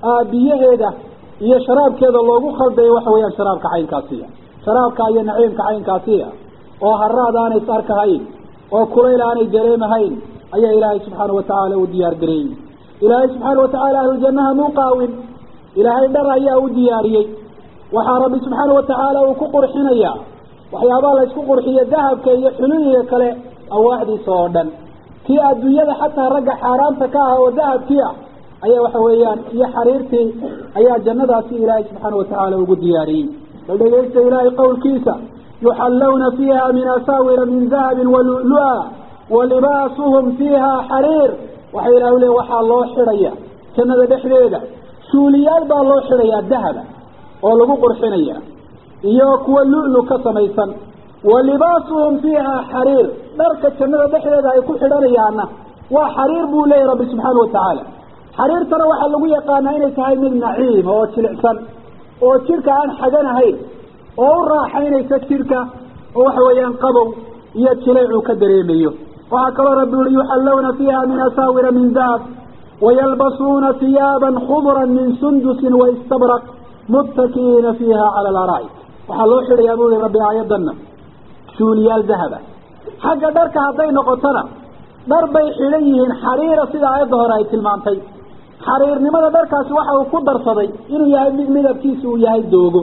بيهده هي شراب كذا الله خلده وحويان شراب كعين كاسية شراب كعين نعيم كعين كاسية وهراد أنا يسار كهين وكليل أنا جريم هين أي إلهي سبحانه وتعالى وديار قريم إلهي سبحانه وتعالى أهل الجنة مقاوم إلهي درى إياه ودياري وحاربي سبحانه وتعالى وكقر حنيا وحيابا لا يسكو قرحية ذهب كي يحلوني كلا أو واحد صودا كي الدنيا حتى رجع حرام تكاها وذهب فيها أي وحويان هي حريرتي أي جنة في إلهي سبحانه وتعالى وقد دياري فلديك إلهي قول كيسا يحلون فيها من أساور من ذهب ولؤلؤا ولباسهم فيها حرير وحيل أولي وحى الله حرية كنا بحريدة سوليال با الله حرية الذهب ولقو قرحينيا إياكو اللؤلؤ كسميسا ولباسهم فيها حرير دركة كندا بحريدة يكون حريريانا وحرير بولي ربي سبحانه وتعالى حرير ترى وحلقوا قانا إني تهي من نعيم وشلعسا وشركة عن حقنا هاي وراحين يسكركة وحويان قبو يتشلع كدريميو وهكذا ربي يحلون فيها من أساور من ذهب ويلبسون ثيابا خضرا من سندس واستبرق متكئين فيها على الأرائك وحلو حر يا أبوي ربي عيدنا سوليال ذهبا حق درك هاتين قطنا دربي حليهن حرير سيدا يظهر رأيت المعنطي حرير لماذا درك أسوحه وقدر صدي إنه يهي مدب كيسو يهي الدوغو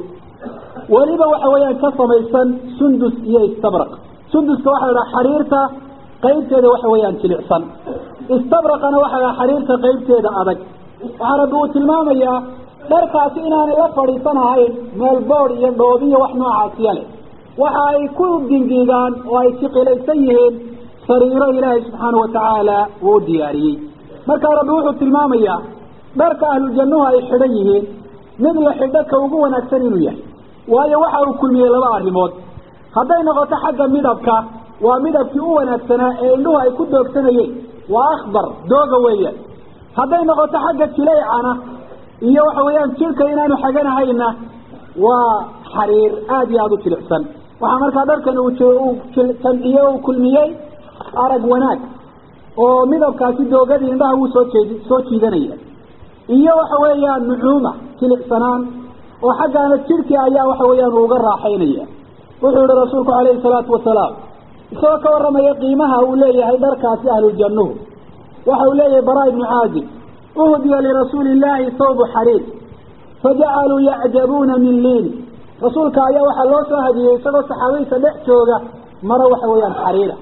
وليبا وحويان كصميسان سندس يستبرق سندس كواحد حريرتا قيبتي دا وحويان تلعسان استبرقنا واحد حريرتا قيبتي دا أدك وعربوه تلمام يا دركاasi inaan la fariisanahayn meel boor iyo dhoodiyo wax noocaas yale waxa ay ku dingigaan oo ay siqilaysan yihiin sariiro ilaahay subxaanahu wa tacaala uu diyaariyey marka rabbi wuxuu tilmaamayaa dharka ahlu jannuhu ay xidhan yihiin mid la xidho ka ugu wanaagsan inuu yahay waayo waxa uu kulmiyey laba arrimood hadday noqoto xagga midabka waa midabkii u wanaagsanaa ee indhuhu ay ku doogsanayeen waa akhbar dooga weeyaan hadday noqoto xagga jilaycana iyo waxa weeyaan jirka inaanu xaganahayna waa xariir aad iyo aad u jilicsan waxa markaa dharkan uu jamciye uu kulmiyey arag wanaag oo midabkaasi doogadii indhaha uu soo jiidanaya iyo waxa weeyaan nucuuma jilicsanaan oo xaggaana jirkii ayaa waxa weeyaan uga raaxaynaya wuxuu yihi rasuulku calayhi salaatu wasalaam isagoo ka warramaya qiimaha uu leeyahay dharkaasi ahluljannuhu waxa uu leeyahay baraa ibnu caazib أهدي لرسول الله ثوب حرير فجعلوا يعجبون من لين رسولك يا وحلو سهدي يسقى الصحابي سبحتوغا مروح ويان حريرة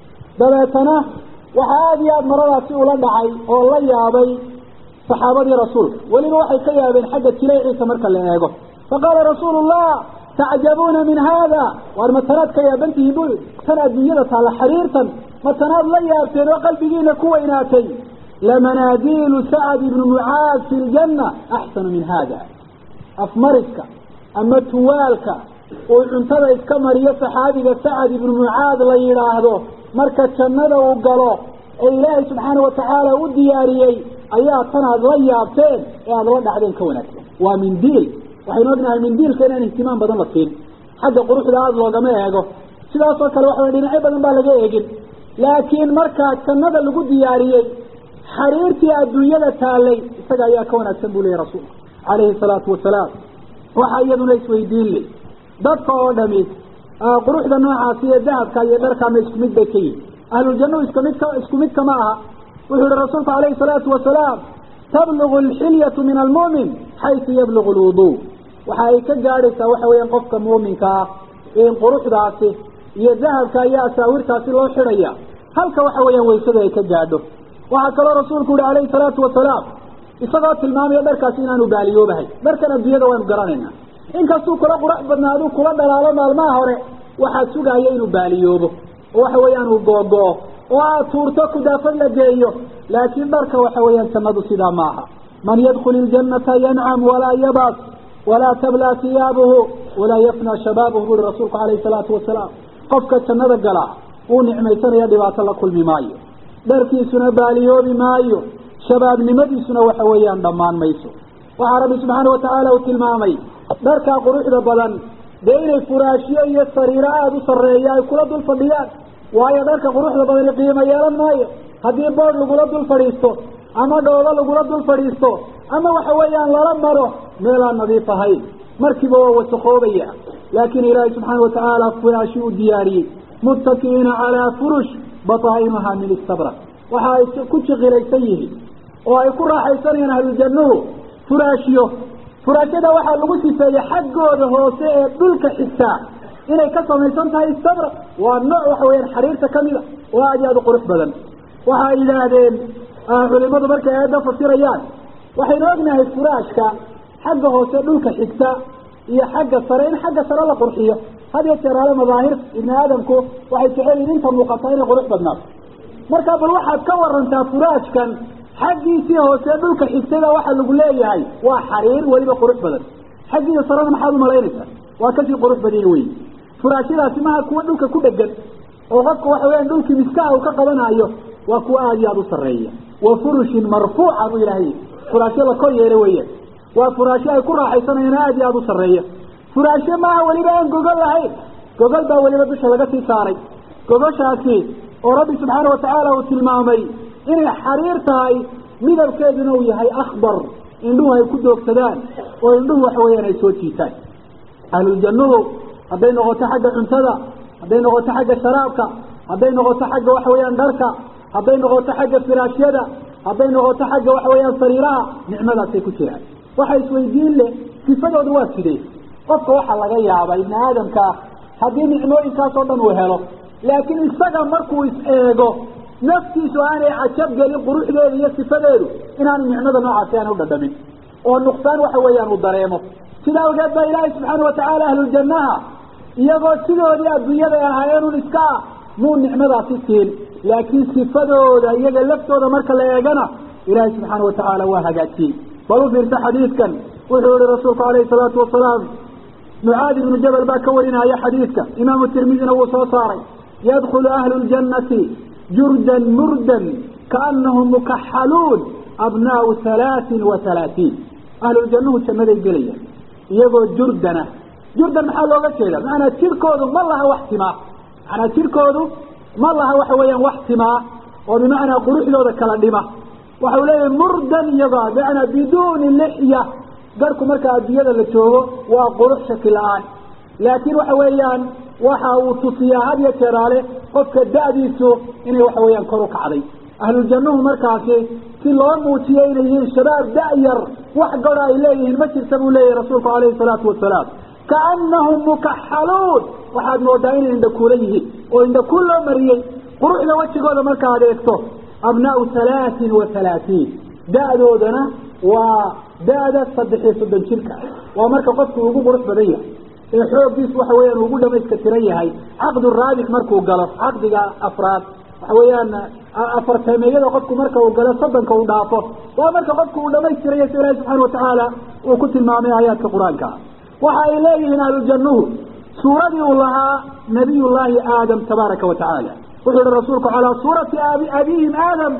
دلتنا وهذه مرات أولا دعي والله يا أبي صحابي رسولك ولنوحي كيابين حاجة تليعي سمركا لأيقو فقال رسول الله تعجبون من هذا وارمتنات كيابنتي يقول تنا ديالة على حريرة متنات لا يابتين وقلبين كويناتين لمناديل سعد بن معاذ في الجنة أحسن من هذا أفمرك أما توالك وانتظر إسكمر يا صحابي سعد بن معاذ ليراهده مركز شنده وقالوه إلهي سبحانه وتعالى والدياريي أيها تنهض ليابتين يا الله دعدين كونك ومن ديل وحين وقنا من ديل كان اهتمام بدن لطفين حتى قروح العاض وقميه يقول سيدا صوت الوحوة لنا عيبا نبالغيه يجب لكن مركز شنده اللي قد دياريي حريرتي الدنيا تالي استجا يا كون أكسبوا لي رسول عليه الصلاة والسلام وحيدوا ليس ويدين لي ضدك ودميت قروح ذا نوع عاصية ذهب كي يدرك عم يسكمت بكي أهل الجنة يسكمت كماها وحول الرسول عليه الصلاة والسلام تبلغ الحلية من المؤمن حيث يبلغ الوضوء وحيك جارسة وحوى ينقفك مؤمن كا إن قروح ذا عاصية يذهب كي يأساور كاسي الله حرية هل كوحوى ينويسده يكجاده وهكذا رسولك عليه الصلاة والسلام isagoo tilmaamaya dharkaasi inaanu baaliyoobahay. dharkan adduunyada waynu garanayna inkastuu kula qurux badnaadu kula dhalaalo maalmaha hore waxaad sugaya inuu baaliyoobo oo waxa weeyaan uu googoo oo aad tuurto kudaafad la geeyo, laakiin dharka waxa weeyaan jannadu sidaa maaha. man yadkhul iljannata yancam walaa yabas walaa tablaa hiyaabuhu walaa yafnaa shabaabuhu buuri rasuulku calayhi salaatu wasalaam. qofka jannada gala wuu nicmaysanaya, dhibaato la kulmi maayo, dharkiisuna baaliyoobi maayo, shabaabnimadiisuna waxa weeyaan dhammaan mayso. waxaa rabbi subxaana watacaala uu tilmaamay dharkaa quruxda badan dee inay furaashyo iyo sariiro aada u sarreeya ay kula dul fadhiyaan, waayo dharka quruxda badani qiimo yeelan maayo haddii boodh lagula dul fadhiisto ama dhoodo lagula dul fadhiisto ama waxa weeyaan lala maro meelaan nadiif ahayn, markiiba waa wasakhoobaya. laakiin ilaahay subxaana watacaala furaashi u diyaariyey muttaki'iina calaa furush bataa'inuhaa min istabrak, waxa ay ku jiqilaysan yihiin oo ay ku raaxaysanayaan ahlujannuhu furaashyo. furaashyada waxaa lagu sifeeyey xaggooda hoose ee dhulka xigtaa inay ka samaysan tahay istabrak, waa nooc waxa weeyaan xariirta kamida oo aad iyo aada u qurux badan. waxa ay yidhaahdeen culimadu markay aayadda fasirayaan, waxaynu ognahay furaashka xagga hoose dhulka xigta iyo xagga sare in xagga sare la qurxiyo. had iyo jeer ale madaahir ibni aadamku waxay jecel yihiin inta muuqataa inay qurux badnaato. marka bal waxaad ka warantaa furaashkan xaggiisii hoose dhulka xigtada waxaa lagu leeyahay waa xariir weliba qurux badan, xaggiisa sarena maxaad umalaynaysaa waa kasii qurux badan wey. furaashyadaasi maha kuwa dhulka ku dhegan oo qofka waxa weyaan dhulkii miskaha uu ka qabanayo, waa kuwa aada iyo aada u sarreeya. wa furushin marfuuca buu ilaahay, furaashyo la kor yeelo weeyaan, waa furaashyo ay ku raaxaysanayaan aada iyo aada u sarreeya. furaashyo maaha weliba aan gogol lahayn, gogol baa weliba dusha laga sii saaray. gogoshaasi oo rabbi subxaana watacaala uu tilmaamay inay xariir tahay, midabkeeduna uu yahay akbar, indhuhu ay ku doogsadaan oo indhuhu waxa weeyaan ay soo jiitaan. ahluljannuhu hadday noqoto xagga cuntada, hadday noqoto xagga sharaabka, hadday noqoto xagga waxa weeyaan dharka, hadday noqoto xagga firaashyada, hadday noqoto xagga waxa weeyaan sariiraha, nicmadaasay ku jiraan. waxa isweydiin leh sifadooda waa sidee? qofka waxaa laga yaabaa ibni aadamka ah haddii nicmooyinkaas oo dhan uu helo, laakiin isaga markuu is eego naftiisu aanay cajab gelin quruxdeeda iyo sifadeedu inaanu nicmada noocaasi aan u dhadhamin oo nuqsaan waxa weeyaan uu dareemo. sidaa awgeed baa ilaahay subxaana watacaala ahluljannaha iyagoo sidoodii adduunyada ay ahaayeenun iska ah muu nicmadaasi siin, laakiin sifadooda iyaga laftooda marka la eegana ilaahay subxaana watacaala waa hagaajiyey. bal u fiirta xadiidkan, wuxuu yihi rasuulku calayhi salaatu wasalaam, mucaadi ibnu jabal baa ka warinaya xadiidka, imaamu tirmidina wuu soo saaray, yadkhulu ahlu ljannati jurdan murdan kaanahum mukaxaluun abnaau 33. ahluljannuhu jannaday gelayaan iyagoo jurdana. jurdan maxaa looga jeeda? macanaa jirkoodu ma laha wax timaa, macanaa jirkoodu ma laha waxa weeyaan wax timaa oo bimacnaa quruxdooda kala dhima. waxau leeyahay murdan iyagoo bimacnaa biduuni lixya, garhku marka adduunyada la joogo waa qurux shaki la-aan, laakiin waxa weeyaan waxa uu tusiyaa had iyo jeeraale qofka da-diisu inay waxa weeyaan kor u kacday. ahluljannuhu markaasi si loo muujiyo inay yihiin shabaab da-yar, wax gora ay leeyihiin ma jirta buu leeyahay rasuulku calayhi salaatu wasalaam. kaanahum mukaxaluun, waxaad moodaa inay indhakuula yihiin oo indhakuul loo mariyey. quruxda wejigooda markaad eegto abnaau 33, da-doodana waa da-da 33 jirka, waa marka qofku ugu qurux badan yahay ee xooggiisu waxa weeyaan ugu dhamayska tiran yahay. caqdu raabix markuu galo, caqdiga afraad waxa weeyaan afartameeyada qofku marka uu galo 30 uu dhaafo, waa marka qofku uu dhamaystirayo si ilaahay subxaana watacaala uu ku tilmaamay aayaadka qur-aanka. waxa ay leeyihiin ahlujannuhu suuradii uu lahaa nabiyullaahi aadam tabaaraka wa tacaala. wuxuu yihi rasuulku calaa suurati abihim aadam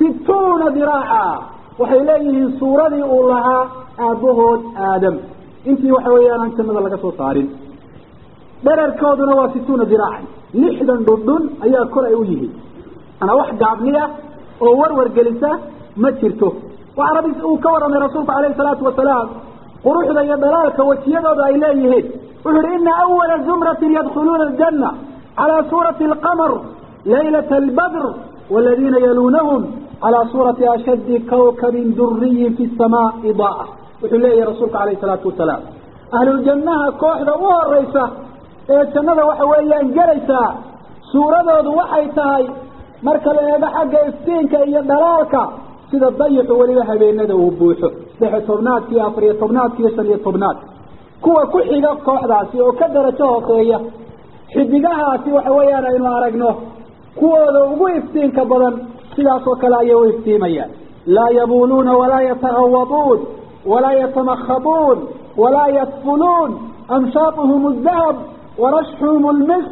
60 diraaca, waxay leeyihiin suuradii uu lahaa aabbahood aadam intii waxa weeyaan aan jannada laga soo saarin. dherarkooduna waa 60 diraacan, 60 dhudhun ayaa kor ay u yihiin. ana wax gaabniya oo warwar gelisa ma jirto. waxa rabbi uu ka waramay rasuulku calayhi salaatu wasalaam quruxda iyo dhalaalka wajiyadooda ay leeyihiin. wuxuu yihi ina awala zumratin yadkhuluuna aljanna calaa suurati alqamar laylata albadr waladiina yaluunahum calaa suurati ashaddi kawkabin duriyin fi samaa idaaa. wuxuu leeyahay rasuulku calayhi salaatu wasalaam, ahluljannaha kooxda u horeysa ee jannada waxa weeyaan gelaysaa suuradoodu waxay tahay marka la eego xagga iftiinka iyo dhalaalka sida dayaxu weliba habeenada uu buuxo 13 14 15 kuwa ku xiga kooxdaasi oo ka darajo hooseeya xidigahaasi waxa weeyaan aynu aragno kuwooda ugu iftiinka badan sidaas oo kale ayay u iftiimayaan laa yabuuluuna walaa yataghawatuun walaa yatamakhabuun walaa yasfuluun amshaatuhum aldahab warashxuhum almisk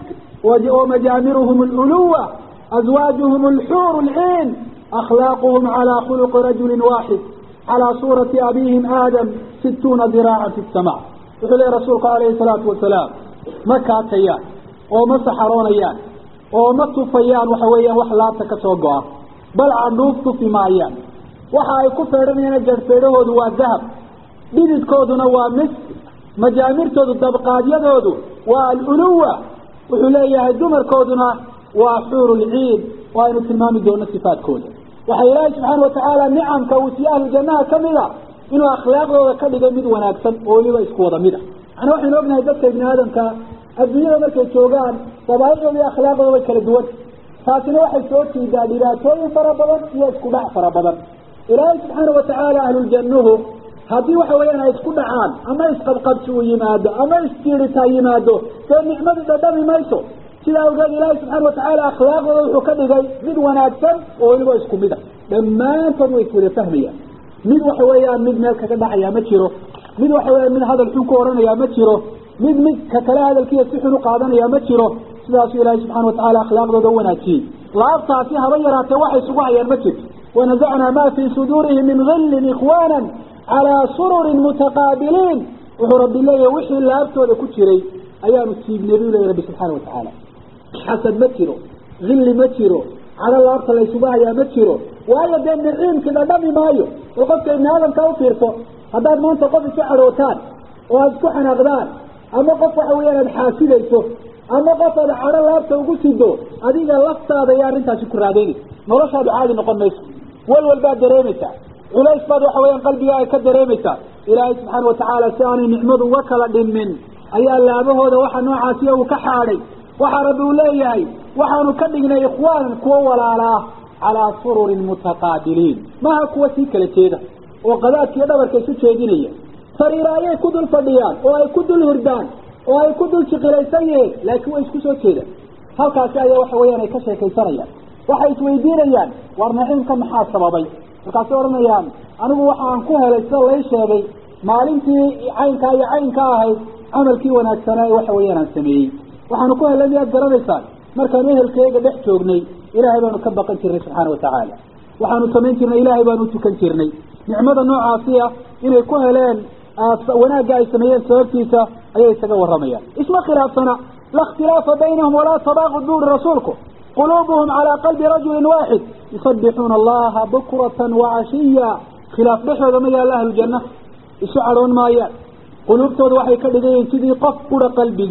ومجامرهم الألوة أزواجهم الحور العين أخلاقهم على خلق رجل واحد على صورة أبيهم آدم 60 ذراعا في السماء يقول رسولك عليه الصلاة والسلام ما كاتيان وما سحرونيان وما طفيان وحويا وحلاتك سوقها بل عنوفت في معيان وحاي كفرين جرفيره هو الذهب بيدت كودنا ومسك مجامرته الطبقات يدودو والألوة وحليها الدمر كودنا وحور العين وأن تلمام دون صفات كودا وحي الله سبحانه وتعالى نعم كوسياه الجنة كاملة إنه أخلاقه وكذلك مد ونكسن أولي إسكوضا مده أنا وحي نوبنا يدك ابن آدم كالدنيا ملك الشوغان طبعا بأخلاقه وكالدوات فاتنا وحي سوتي دادراتين فربضا يسكبع فربضا إلهي سبحانه وتعالى أهل الجنة هذه وحوينا يسكن عام أما يسقب قبسه يماده أما يستيرتها يماده فالنعمة بدامي ميسو سيدا وقال الله سبحانه وتعالى أخلاقه وحكده مد وناكسن وإلوه يسكن مده لما ينفضوا يكون فهميا مد وحويا مد مالك كدع يا متشره مد وحويا من هذا الحكورن يا متشره مد ككلا هذا الكي يسحن قادنا يا متشره سيدا الله سبحانه وتعالى أخلاقه دوناكين لا أبطع فيها غيرها توحي سبع يا متشر ونزعنا ما في صدورهم من غل إخوانا على سرر متقابلين ورب الله وحي الله أبتو هذا كتيري أيام السيب نبي الله رب سبحانه وتعالى حسد متيرو غل متيرو على الأرض اللي يسبها يا متيرو وهذا بين العين كذا دمي مايو وقلت إن هذا كوفيرته هذا ما أنت قف شعر وتان وأذكحنا أغدان أما قف حويا الحاسد يسوف أما قف على الأرض وقصده هذه اللفظة هذا يا رنتا شكرا ديني نرش هذا عادي نقول نيسو والبعد ريمتا وليس بعد حويان قلبي أي كدريمتا إلهي سبحانه وتعالى سأني نعمد وكلا من أي الله بهذا وحا نوعا سيو كحاري وحا ربي وليهي وحا نكدقنا إخوانا كوالا على سرر متقابلين ما هو كوتي كالتيدا وقذات يدبر كيسو تشيدينية سرير أي كدو الفضيان وأي كدو الهردان وأي كدو الشقليسية لكن هو يسكسو تشيدا هل كاسي أي وحويان يكشي كيسريا وحا يتويدينيان وارنحين كم حاسبا بي markaas oranayaan anigu waxaan ku helay sida la sheegay maalintii caynka ahayd amalkii wanaagsanaa waxa weeyaan sameeyay waxaan ku helay miyaad garanaysaa markaan ehelkayga dhex joognay ilaahay baanu ka baqan jirnay subxaana wa tacaala waxaanu samayn jirnay ilaahay baanu tukan jirnay nicmada noocaasiya inay ku heleen wanaagga ay sameeyeen sababtiisa ayay isaga waramayaan isma khilaafsana la ikhtilaafa baynahum walaa tabaaqud duur rasuulku قلوبهم على قلب رجل واحد يسبحون الله بكرة وعشية خلاف بحر ميا الله الجنة يسعرون مايا قلوب تود وحي كدغين سيدي قف قرى قلبي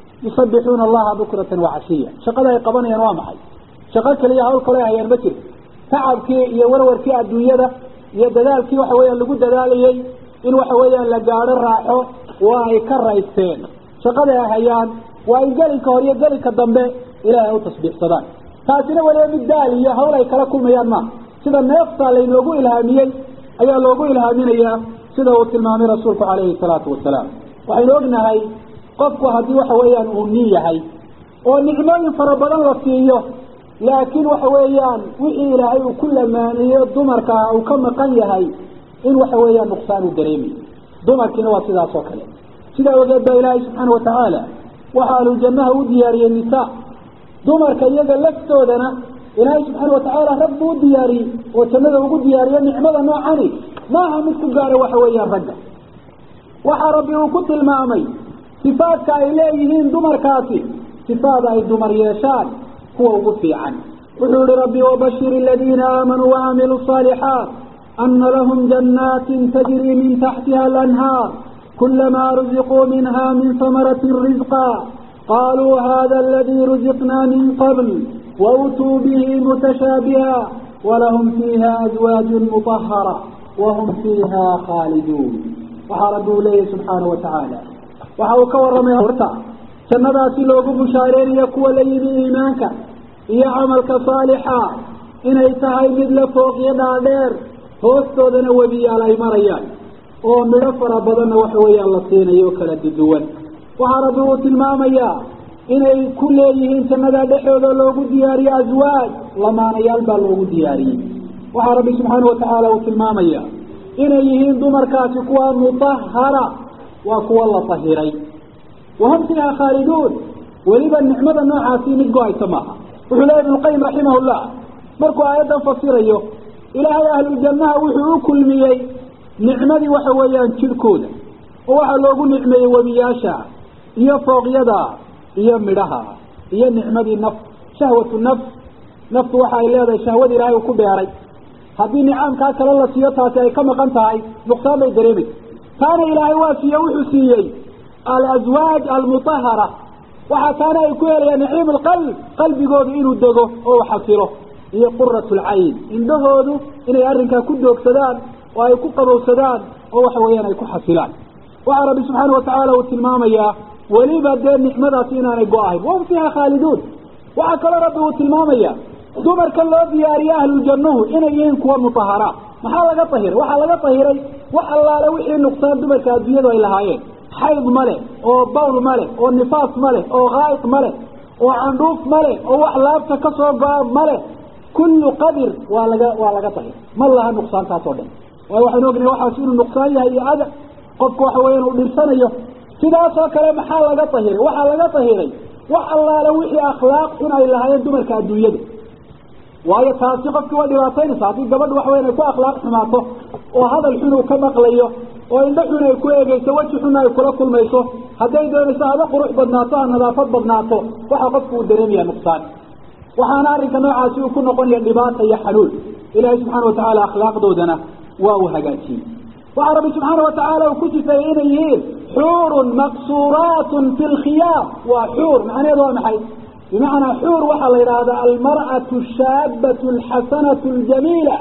يسبحون الله بكرة وعشية شقلها يقبنا ينوامحي شقلك لي هول كلها ينبتر تعبك يورور في الدنيا يدلالك وحويا اللي قد دلالي إن وحويا لقار الراحة وهي كالرئيسين شقلها هيان وإن قالك هوريا قالك الضمبي إلهي أو تصبيح صدان تاسنا ولا بالدالية هؤلاء كلا كل ميان ما سيدا نفطى لين لوقو إلهاميا أي لوقو إلهاميا سيدا وتلمامي رسولك عليه الصلاة والسلام وحين وقنا هاي قفوا هدي وحويان أمنية هاي والنعمان فربنا رفيه لكن وحويان وحي إلهي وكل ما دمرك أو كم قلي هاي إن وحويان نقصان الدريمي دمرك نوى سيدا صوكلا سيدا وقد إلهي سبحانه وتعالى وحال الجنة ودياري النساء دمرك يجا لفتودنا إلهي سبحانه وتعالى رب ودياري وتنذر وقود دياري نعمة نوعاني ما هم مستقار وحويا الرجل وحا ربي وكد المامي صفاتك إليهين دمر كاسي صفات أي دمر يشان هو وقفي عنه وحول ربي وبشر الذين آمنوا وعملوا الصالحات أن لهم جنات تجري من تحتها الأنهار كلما رزقوا منها من ثمرة رزقا قالوا هذا الذي رزقنا من قبل وأتوا به متشابها ولهم فيها أزواج مطهرة وهم فيها خالدون وحربوا ليه سبحانه وتعالى وحاوكوا الرمي أورتا سندا سلوك مشارين يكوى ليه إيمانك إيا عملك صالحا inay tahay mid la fooqiyo dhaadheer hoostoodana webiyaal ay marayaan oo midho fara badanna waxa weeyaan la siinayo kala duwan waxaa rabbi uu tilmaamayaa inay ku leeyihiin jannada dhexdooda loogu diyaariyo aswaaj lamaanayaal baa loogu diyaariyey waxaa rabbi subxaanahu watacaala uu tilmaamayaa inay yihiin dumarkaasi kuwa mutahara waa kuwa la tahiray wahum fiiha khaaliduun weliba nicmada noocaasi mid go-aysa maaha wuxuu leeyahy ibnulqayim raximahullah markuu aayaddan fasirayo ilaahay ahluljannaha wuxuu u kulmiyey nicmadii waxa weeyaan jidhkooda oo waxaa loogu nicmeeyey webiyaasha iyo fooqyada iyo midhaha iyo nicmadii nafs shahwatu nafs naftu waxa ay leedahay shahwada ilaahay uu ku beeray haddii nicaamkaa kale la siiyo taasi ay ka maqan tahay nuqsaan bay dareemaysa taana ilaahay waa siiye wuxuu siiyey alaswaaj almutahara waxaa taana ay ku helayaan naciim alqalb qalbigoodu inuu dego oo xasilo iyo qurat lcayn indhahoodu inay arrinkaa ku doogsadaan oo ay ku qabowsadaan oo waxa weeyaan ay ku xasilaan waxaa rabbi subxaana watacaala uu tilmaamayaa weliba dee nicmadaasi inaanay go-ahayn wahum fiiha khaaliduun waxaa kaloo rabbi uu tilmaamaya dumarka loo diyaariye ahluljannuhu inay yihiin kuwa mutahara maxaa laga tahiray waxaa laga tahiray wax allaale wixii nuqsaan dumarka adduunyadu ay lahaayeen xayd ma leh oo bawl ma leh oo nifaas ma leh oo haayid ma leh oo candhuuf ma leh oo wax laabta ka soo go-a ma leh kullu qadir waa laga tahir ma laha nuqsaantaas oo dhan waayo waxaynu ognahay waxaas inuu nuqsaan yahay iyo ada qofku waxa weeyaan uu dhirsanayo sidaasoo kale maxaa laga tahiray waxaa laga tahiray wax allaale wixii akhlaaq xun ay lahaayeen dumarka adduunyada waayo taasi qofkii waa dhibaataynaysa haddii gabadhu waxa weyan ay ku akhlaaq xumaato oo hadal xun uu ka maqlayo oo indho xun ay ku eegeyso weji xunna ay kula kulmayso hadday doonayso haba qurux badnaato ha nadaafad badnaato waxaa qofku uu dareemaya nuqsaan waxaana arrinka noocaasi uu ku noqonaya dhibaata iyo xanuun ilaahay subxaana watacaala akhlaaqdoodana waa uu hagaajiyey waxaa rabbi subxaana watacaala uu ku sifeeyey inay yihiin xuurun maqsuuraatun fi lkhiyaam waa xuur macnaheedu waa maxay bimacnaa xuur waxaa la yidhaahdaa almar'atu ashaabatu alxasanatu aljamiila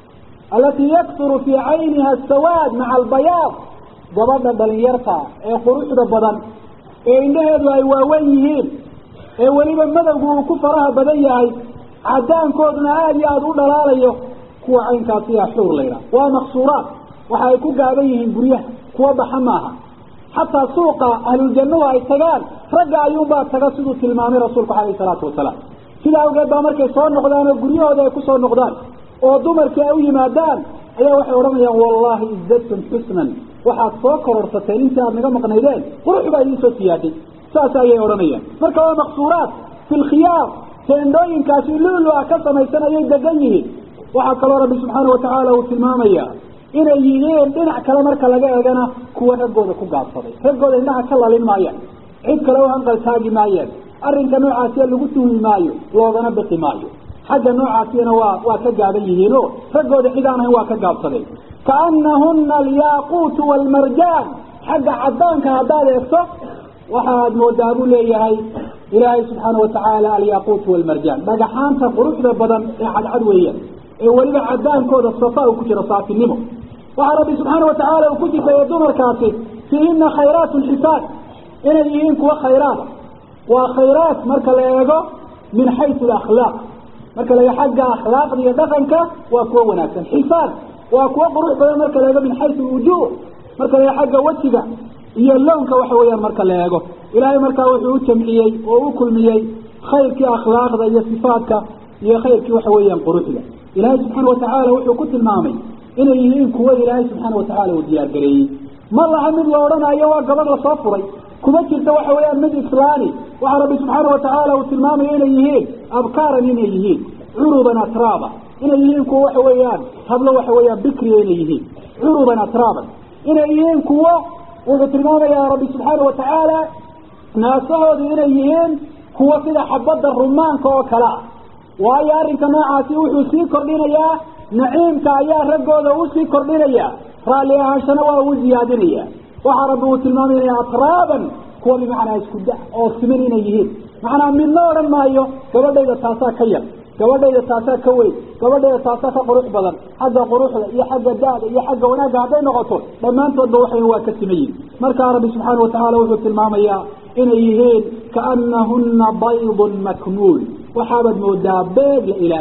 alatii yaksuru fii cayniha asawaad maca albayaad gabadha dhalinyarta ee quruxda badan ee indhaheedu ay waaweyn yihiin ee weliba madowgu uu ku faraha badan yahay caddaankooduna aada iyo aada u dhalaalayo kuwa caynkaasiyaa xuur la yidhaha waa maqsuuraat waxa ay ku gaaban yihiin guryaha kuwa baxa maaha xataa suuqa ahluljannuhu ay tagaan ragga ayuunbaa taga siduu tilmaamay rasuulku calayhi salaatu wasalaam sidaa awgeed baa markay soo noqdaan oo guryahooda ay ku soo noqdaan oo dumarkii ay u yimaadaan ayaa waxay odhanayaan wallahi izdadtum xusnan waxaad soo kororsateen intii aad naga maqnaydeen qurux baa idiin soo siyaadhay saas ayay odhanayaan marka waa maqsuuraat fi lkhiyaar teendhooyinkaasi lulu-a ka samaysan ayay degan yihiin waxaa kaloo rabbi subxaana watacaala uu tilmaamaya inay yihiin dhinac kale marka laga eegana kuwa raggooda ku gaabsaday raggooda indhaha ka lalin maayaan cid kale u hanqal taagi maayaan arrinka noocaasiya lagu tuhmi maayo loogana bixi maayo xagga noocaasiyana waa ka gaaban yihiinoo raggooda cid aan ahayn waa ka gaabsaday kaanahuna alyaaquutu waalmarjaan xagga caddaanka haddaad eegto waxaad moodaa buu leeyahay ilaahay subxaana watacaala alyaquut waalmarjaan dhagaxaanta quruxda badan ee cadcad weeyaan ee weliba caddaankooda safa uu ku jiro saafinimo waxaa rabbi subxaana watacaala uu ku sifeeyey dumarkaasi fiihina khayraatun xisaan inay yihiin kuwa khayraada waa khayraat marka la eego min xaysu alakhlaaq marka la eego xagga akhlaaqda iyo dhaqanka waa kuwa wanaagsan xisaan waa kuwa qurux badan marka la eego min xaysu alwujuuh marka la eego xagga wejiga iyo lownka waxa weeyaan marka la eego ilaahay markaa wuxuu u jamciyey oo u kulmiyey khayrkii akhlaaqda iyo sifaadka iyo khayrkii waxa weeyaan quruxda ilaahay subxaana watacaala wuxuu ku tilmaamay inay yihiin kuwa ilaahay subxaana watacaala uu diyaargareeyey ma laha mid la odhanayo waa gabadh lasoo furay kuma jirta waxa weeyaan mid islaani waxaa rabbi subxaana watacaala uu tilmaamaya inay yihiin abkaaran inay yihiin curuban atraaba inay yihiin kuwa waxa weeyaan hablo waxa weeyaan bikriya inay yihiin curuban atraaban inay yihiin kuwo wuxuu tilmaamayaa rabbi subxaana watacaala naasahoodu inay yihiin kuwa sida xabadda rumaanka oo kale ah waayo arrinka noocaasi wuxuu sii kordhinayaa naciimka ayaa raggooda u sii kordhinaya raalli ahaanshana waa ugu ziyaadinaya waxaa rabbi uu tilmaamayaya atraaban kuwa bimacnaa isku da oo siman inay yihiin macnaa midna odhan maayo gabadhayda taasaa ka yar gabadhayda taasaa ka weyn gabadhayda taasaa ka qurux badan xagga quruxda iyo xagga da-da iyo xagga wanaagga hadday noqoto dhammaantoodba waxay waa ka siman yihin markaa rabbi subxaana watacaala wuxuu tilmaamayaa inay yihiin kaanahuna baydun maknuul waxaabaad moodaa beeg la ilaaliyey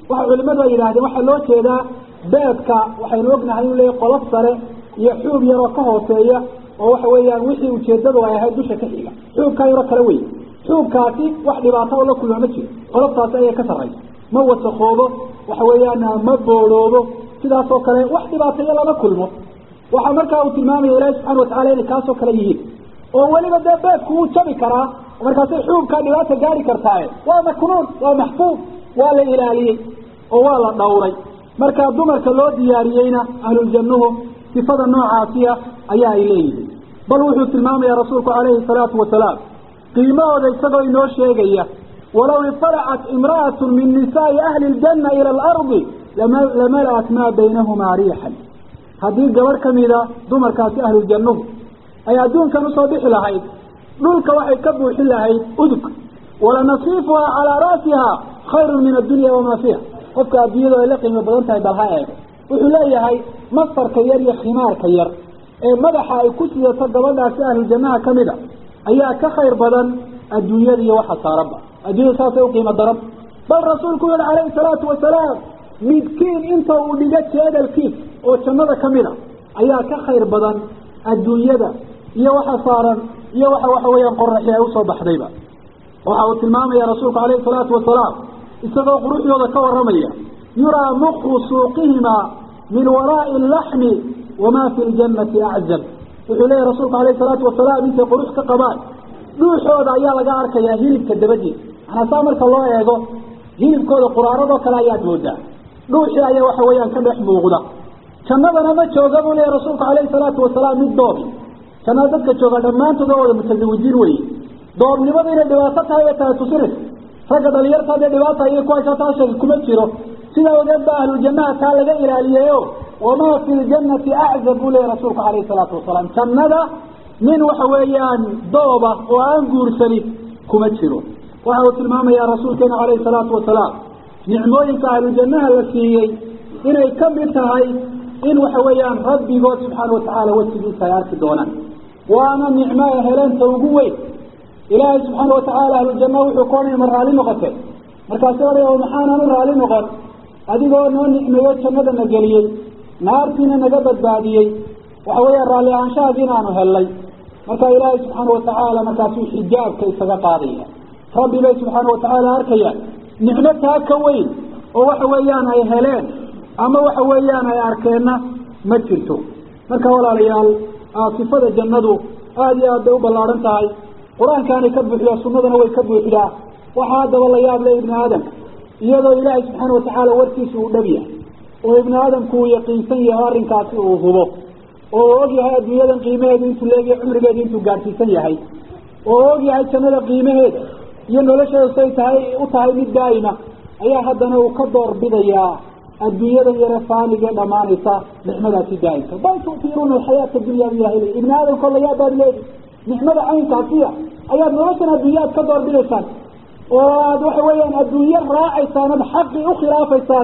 وعلماء يراهدين waxa loo jeedaa beedka waxaynu ognahay in leeyahay qolof sare iyo xuub yar oo ka hooseeya oo waxa weeyaan wixii ujeedadu ay ahayd dusha ka xiga xuubka yar kala weyn xuubkaasi wax dhibaato oo la kulma jiro qoloftaas ay ka sarreeyay ma wasaqoobo waxa weeyaan ma booloobo sidaas oo kale wax dhibaato lama kulmo waxa markaa uu tilmaamay Ilaahay subhanahu wa ta'ala in kaas oo kale yihiin oo waliba beedku uu jabi karaa markaas xuubka dhibaato gaari kartaa waa makruun waa mahfuuz waa la ilaaliyay oo waa la dhowray marka dumarka loo diyaariyayna ahlul jannuhu sifada noocaasiya ayaa ay leeyihiin bal wuxuu tilmaamay rasuulku kaleey salaatu wa salaam qiimahooda isagoo inoo sheegaya walaw ifala'at imra'atun min nisaa'i ahli aljanna ila al-ardi lamala'at ma baynahuma rihan hadii gabar kamida dumarkaasi ahlul jannuhu ay adduunkan usoo bixi lahayd dhulka waxay ka buuxin lahayd udug wala nasiifuha ala ra'siha khayrun min ad-dunya wama fiha qofka adduunyada ay la qiimo badan tahay bal ha eego wuxuu leeyahay masfarka yar iyo khimaarka yar ee madaxa ay ku sidato gabadhaasi ahlul jannaha kamida ayaa ka khayr badan adduunyada iyo waxa saaraba adduunyada saasay u qiimo daran bal rasuulku alayhi salaatu wa salaam midkiin inta uu dhiga jeedalkiis oo jannada kamida ayaa ka khayr badan adduunyada iyo waxa saaran iyo waxa weeyaan qorraxii ay u soo baxdayba waxa uu tilmaamaya rasuulku alayhi salaatu wa salaam isagoo quruxdooda ka waramaya yuraa mukhu suuqihima min waraa'i al-lahmi wama fi al-jannati a'zab wuxuu leeyahay rasuulku alayhi salaatu wa salaam inta qurux ka qabaan dhuuxooda ayaa laga arkayaa hilibka dabadii ana saamarka loo eego hilibkooda quraarado kale ayaa moodaa dhuuxii ayaa waxa weeyaan ka dhex muuqda jannadana ma jooga buu leeyahay rasuulku alayhi salaatu wa salaam mid doobi jannada dadka jooga dhammaantood wada mutazawijiin weeye doobnimada inay dhibaato tahay ee tahay tusinaysa ragga dhalinyarta hadday dhibaata iyo kuwa taasha kuma jiro sida wadaadda ahlul jannaha taa laga ilaaliyeeyo wamaa fi ljannati a'zab buu leeyahay rasuulku alayhi salaatu wasalaam jannada nin waxa weeyaan dooba oo aan guursani kuma jiro waxa uu tilmaamayaa rasuulkeena alayhi salaatu wasalaam nicmooyinka ahlul jannaha la siiyey inay ka mid tahay in waxa weeyaan rabbigood subxaanahu watacaala wasigiisa ay arki doonaan waana nicmo ay heleenta ugu weyn ilaahay subxaanahu watacaala ahlujanna wuxuu koonay ma raali noqotay markaasuu odhaya maxaanaan u raali noqon adigoo noo nicmeeyo jannada na geliyey naartiina naga badbaadiyey waxa weeyaan raalli ahaanshahaadiina aanu hellay marka ilaahay subxaanahu watacaala markaasuu xijaabka isaga qaadaya rabbi bay subxaanahu watacaala arkayaan nicmo taa ka weyn oo waxa weeyaan ay heleen ama waxa weeyaan ay arkeenna ma jirto marka walaalayaal sifada jannadu aad iyo aad bay u ballaaran tahay qur-aankaanay ka buuxdaa sunnadana way ka buuxdaa waxaa haddaba la yaab le ibni aadamka iyadoo ilaahay subxaana watacaala warkiisa uu dhab yahay oo ibni aadamku uu yaqiinsan yahay arrinkaasi uu hubo oo uu og yahay adduunyadan qiimaheedu intuu leegiyo cumrigeedu intuu gaadhsiisan yahay oo uu og yahay jannada qiimaheeda iyo nolosheedu say tahay u tahay mid daa'ima ayaa haddana uu ka door bidayaa adduunyadan yare faaniga dhamaanaysa nicmadaasi daa'imka bal tu'tiruuna alxayaata dunya bilahi ibni aadamka la yaabaad leedi nicmada caynkaasiya ayaad noloshan adduunyaad ka door bidaysaan oo aad waxa weeyaan adduunye raacaysaan ad xaqii u khilaafaysaan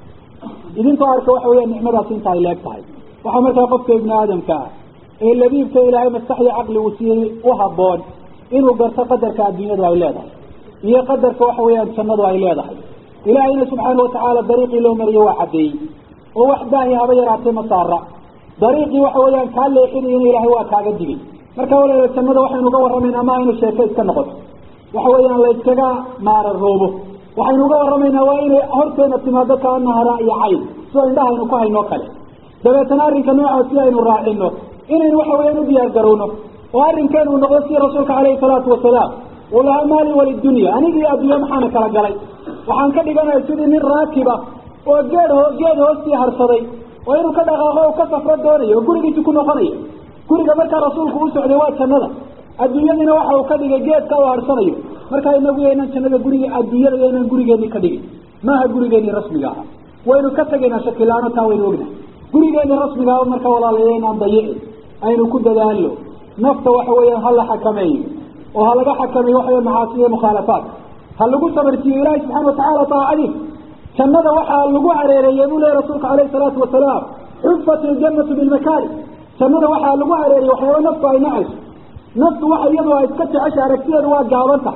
idinkoo arka waxa weeyaan nicmadaasi inta ay leeg tahay waxaa markaa qofka ibni aadamka ah ee labiibka ilaahay maskaxdii caqli uu siiyey u habboon inuu garto qadarka adduunyadu ay leedahay iyo qadarka waxa weeyaan jannadu ay leedahay ilaahayna subxaana watacaala dariiqii loo mariyo waa caddeeyey oo wax daahi haba yaraatee ma saara dariiqii waxa weeyaan kaa leexinayana ilaahay waa kaaga digay marka walaala jannada waxaynu uga warramaynaa ma aynu sheeko iska noqoto waxa weeyaan la iskaga maararoobo waxaynu uga warramaynaa waa inay horteena timaado kaa nahara iyo cayn sidoo indhahaynu ku haynoo kale dabeetana arrinka noocaasi aynu raacino inaynu waxa weeyaan u diyaar garowno oo arrinkeenu uu noqdo sida rasuulka calayhi salaatu wasalaam uu lahaa maali walidunya anigii adduunye maxaana kala galay waxaan ka dhiganaya sidii nin raakiba oo geed hoostii harsaday oo inuu ka dhaqaaqo u ka safro doonayo oo gurigiisi ku noqonayo guriga markaa rasuulku u socday waa jannada adduunyadiina waxa uu ka dhigay geedka uu harsanayo markaa inagu yaynan jannada guriga adduunyada yaynan gurigeenii ka dhigin maaha gurigeenii rasmiga aha waynu ka tegaynaa shakilaano taa waynu ognahay gurigeenii rasmiga ah marka walaalayo inaan dayicin aynu ku dadaalno nafta waxa weeyaan ha la xakameeyo oo ha laga xakameeyo waxa weya macaasiya mukhaalafaat ha lagu sabarsiiyo ilaahi subxana watacaala taacadiisa jannada waxaa lagu hareereeyey buu leeyahy rasuulka calayhi salaatu wasalaam xufat iljannatu bilmakaari jannada waxaa lagu hareeriyey waxyaaba naftu ay nacayso naftu waxa iyadu ay iska jecesha aragtideedu waa gaaban tahay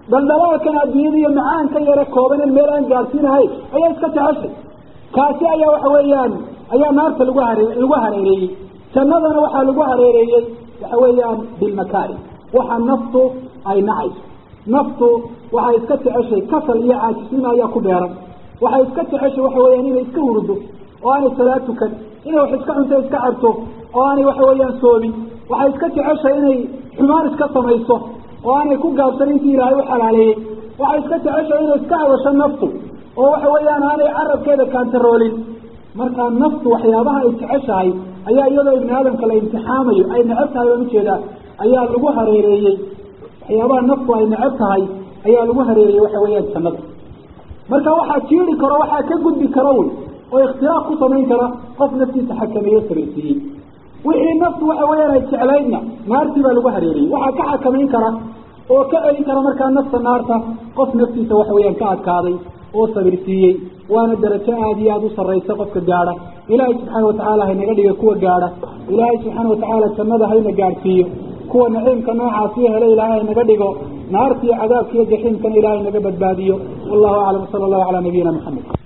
daldalada kan adduunyada iyo macaanka yare kooban in meel aan gaarsiinahay ayaa iska jeceshay kaasi ayaa waxa weeyaan ayaa naarta lagu hareereeyey jannadana waxaa lagu hareereeyey waxa weeyaan bilmakaari waxa naftu ay nacayso naftu waxay iska jeceshay kasal iyo caajisnimo ayaa ku beeran waxay iska jeceshay waxa weeyaan inay iska hurdo oo aanay salaad tukan inay wax iska cunto iska cabto oo aanay waxa weeyaan soobin waxay iska jeceshay inay xumaan iska samayso oo aanay ku gaabsan intii ilaahay u xalaaleeyey waxay iska jeceshay inay iska hadasho naftu oo waxa weeyaan aanay carabkeeda kaantaroolin markaa naftu waxyaabaha ay jeceshahay ayaa iyadoo ibni aadamka la imtixaamayo ay necab tahay baan ujeedaa ayaa lagu hareereeyey waxyaabaha naftu ay necab tahay ayaa lagu hareereeyey waxa weeyaan jannada marka waxaa jiiri karo waxaa ka gudbi kara wy oo ikhtiraaq ku samayn kara qof naftiisa xakameeyo saraysiiyey wixii naftu waxa weeyaan ay jeclaydna naartii baa lagu hareeriyey waxaa ka xakamayn kara oo ka celin kara markaa nafta naarta qof naftiisa waxa weeyaan ka adkaaday oo sabirsiiyey waana darajo aada iyo aada u sarraysa qofka gaadha ilaahay subxaana watacaala haynaga dhiga kuwa gaadha ilaahay subxaana watacaala jannada hayna gaadhsiiyo kuwa naciimka noocaasiyo hele ilaahay haynaga dhigo naarta iyo cadaabka iyo jaxiimkana ilaahay naga badbaadiyo wallahu aclam sala allahu calaa nabiyina maxamed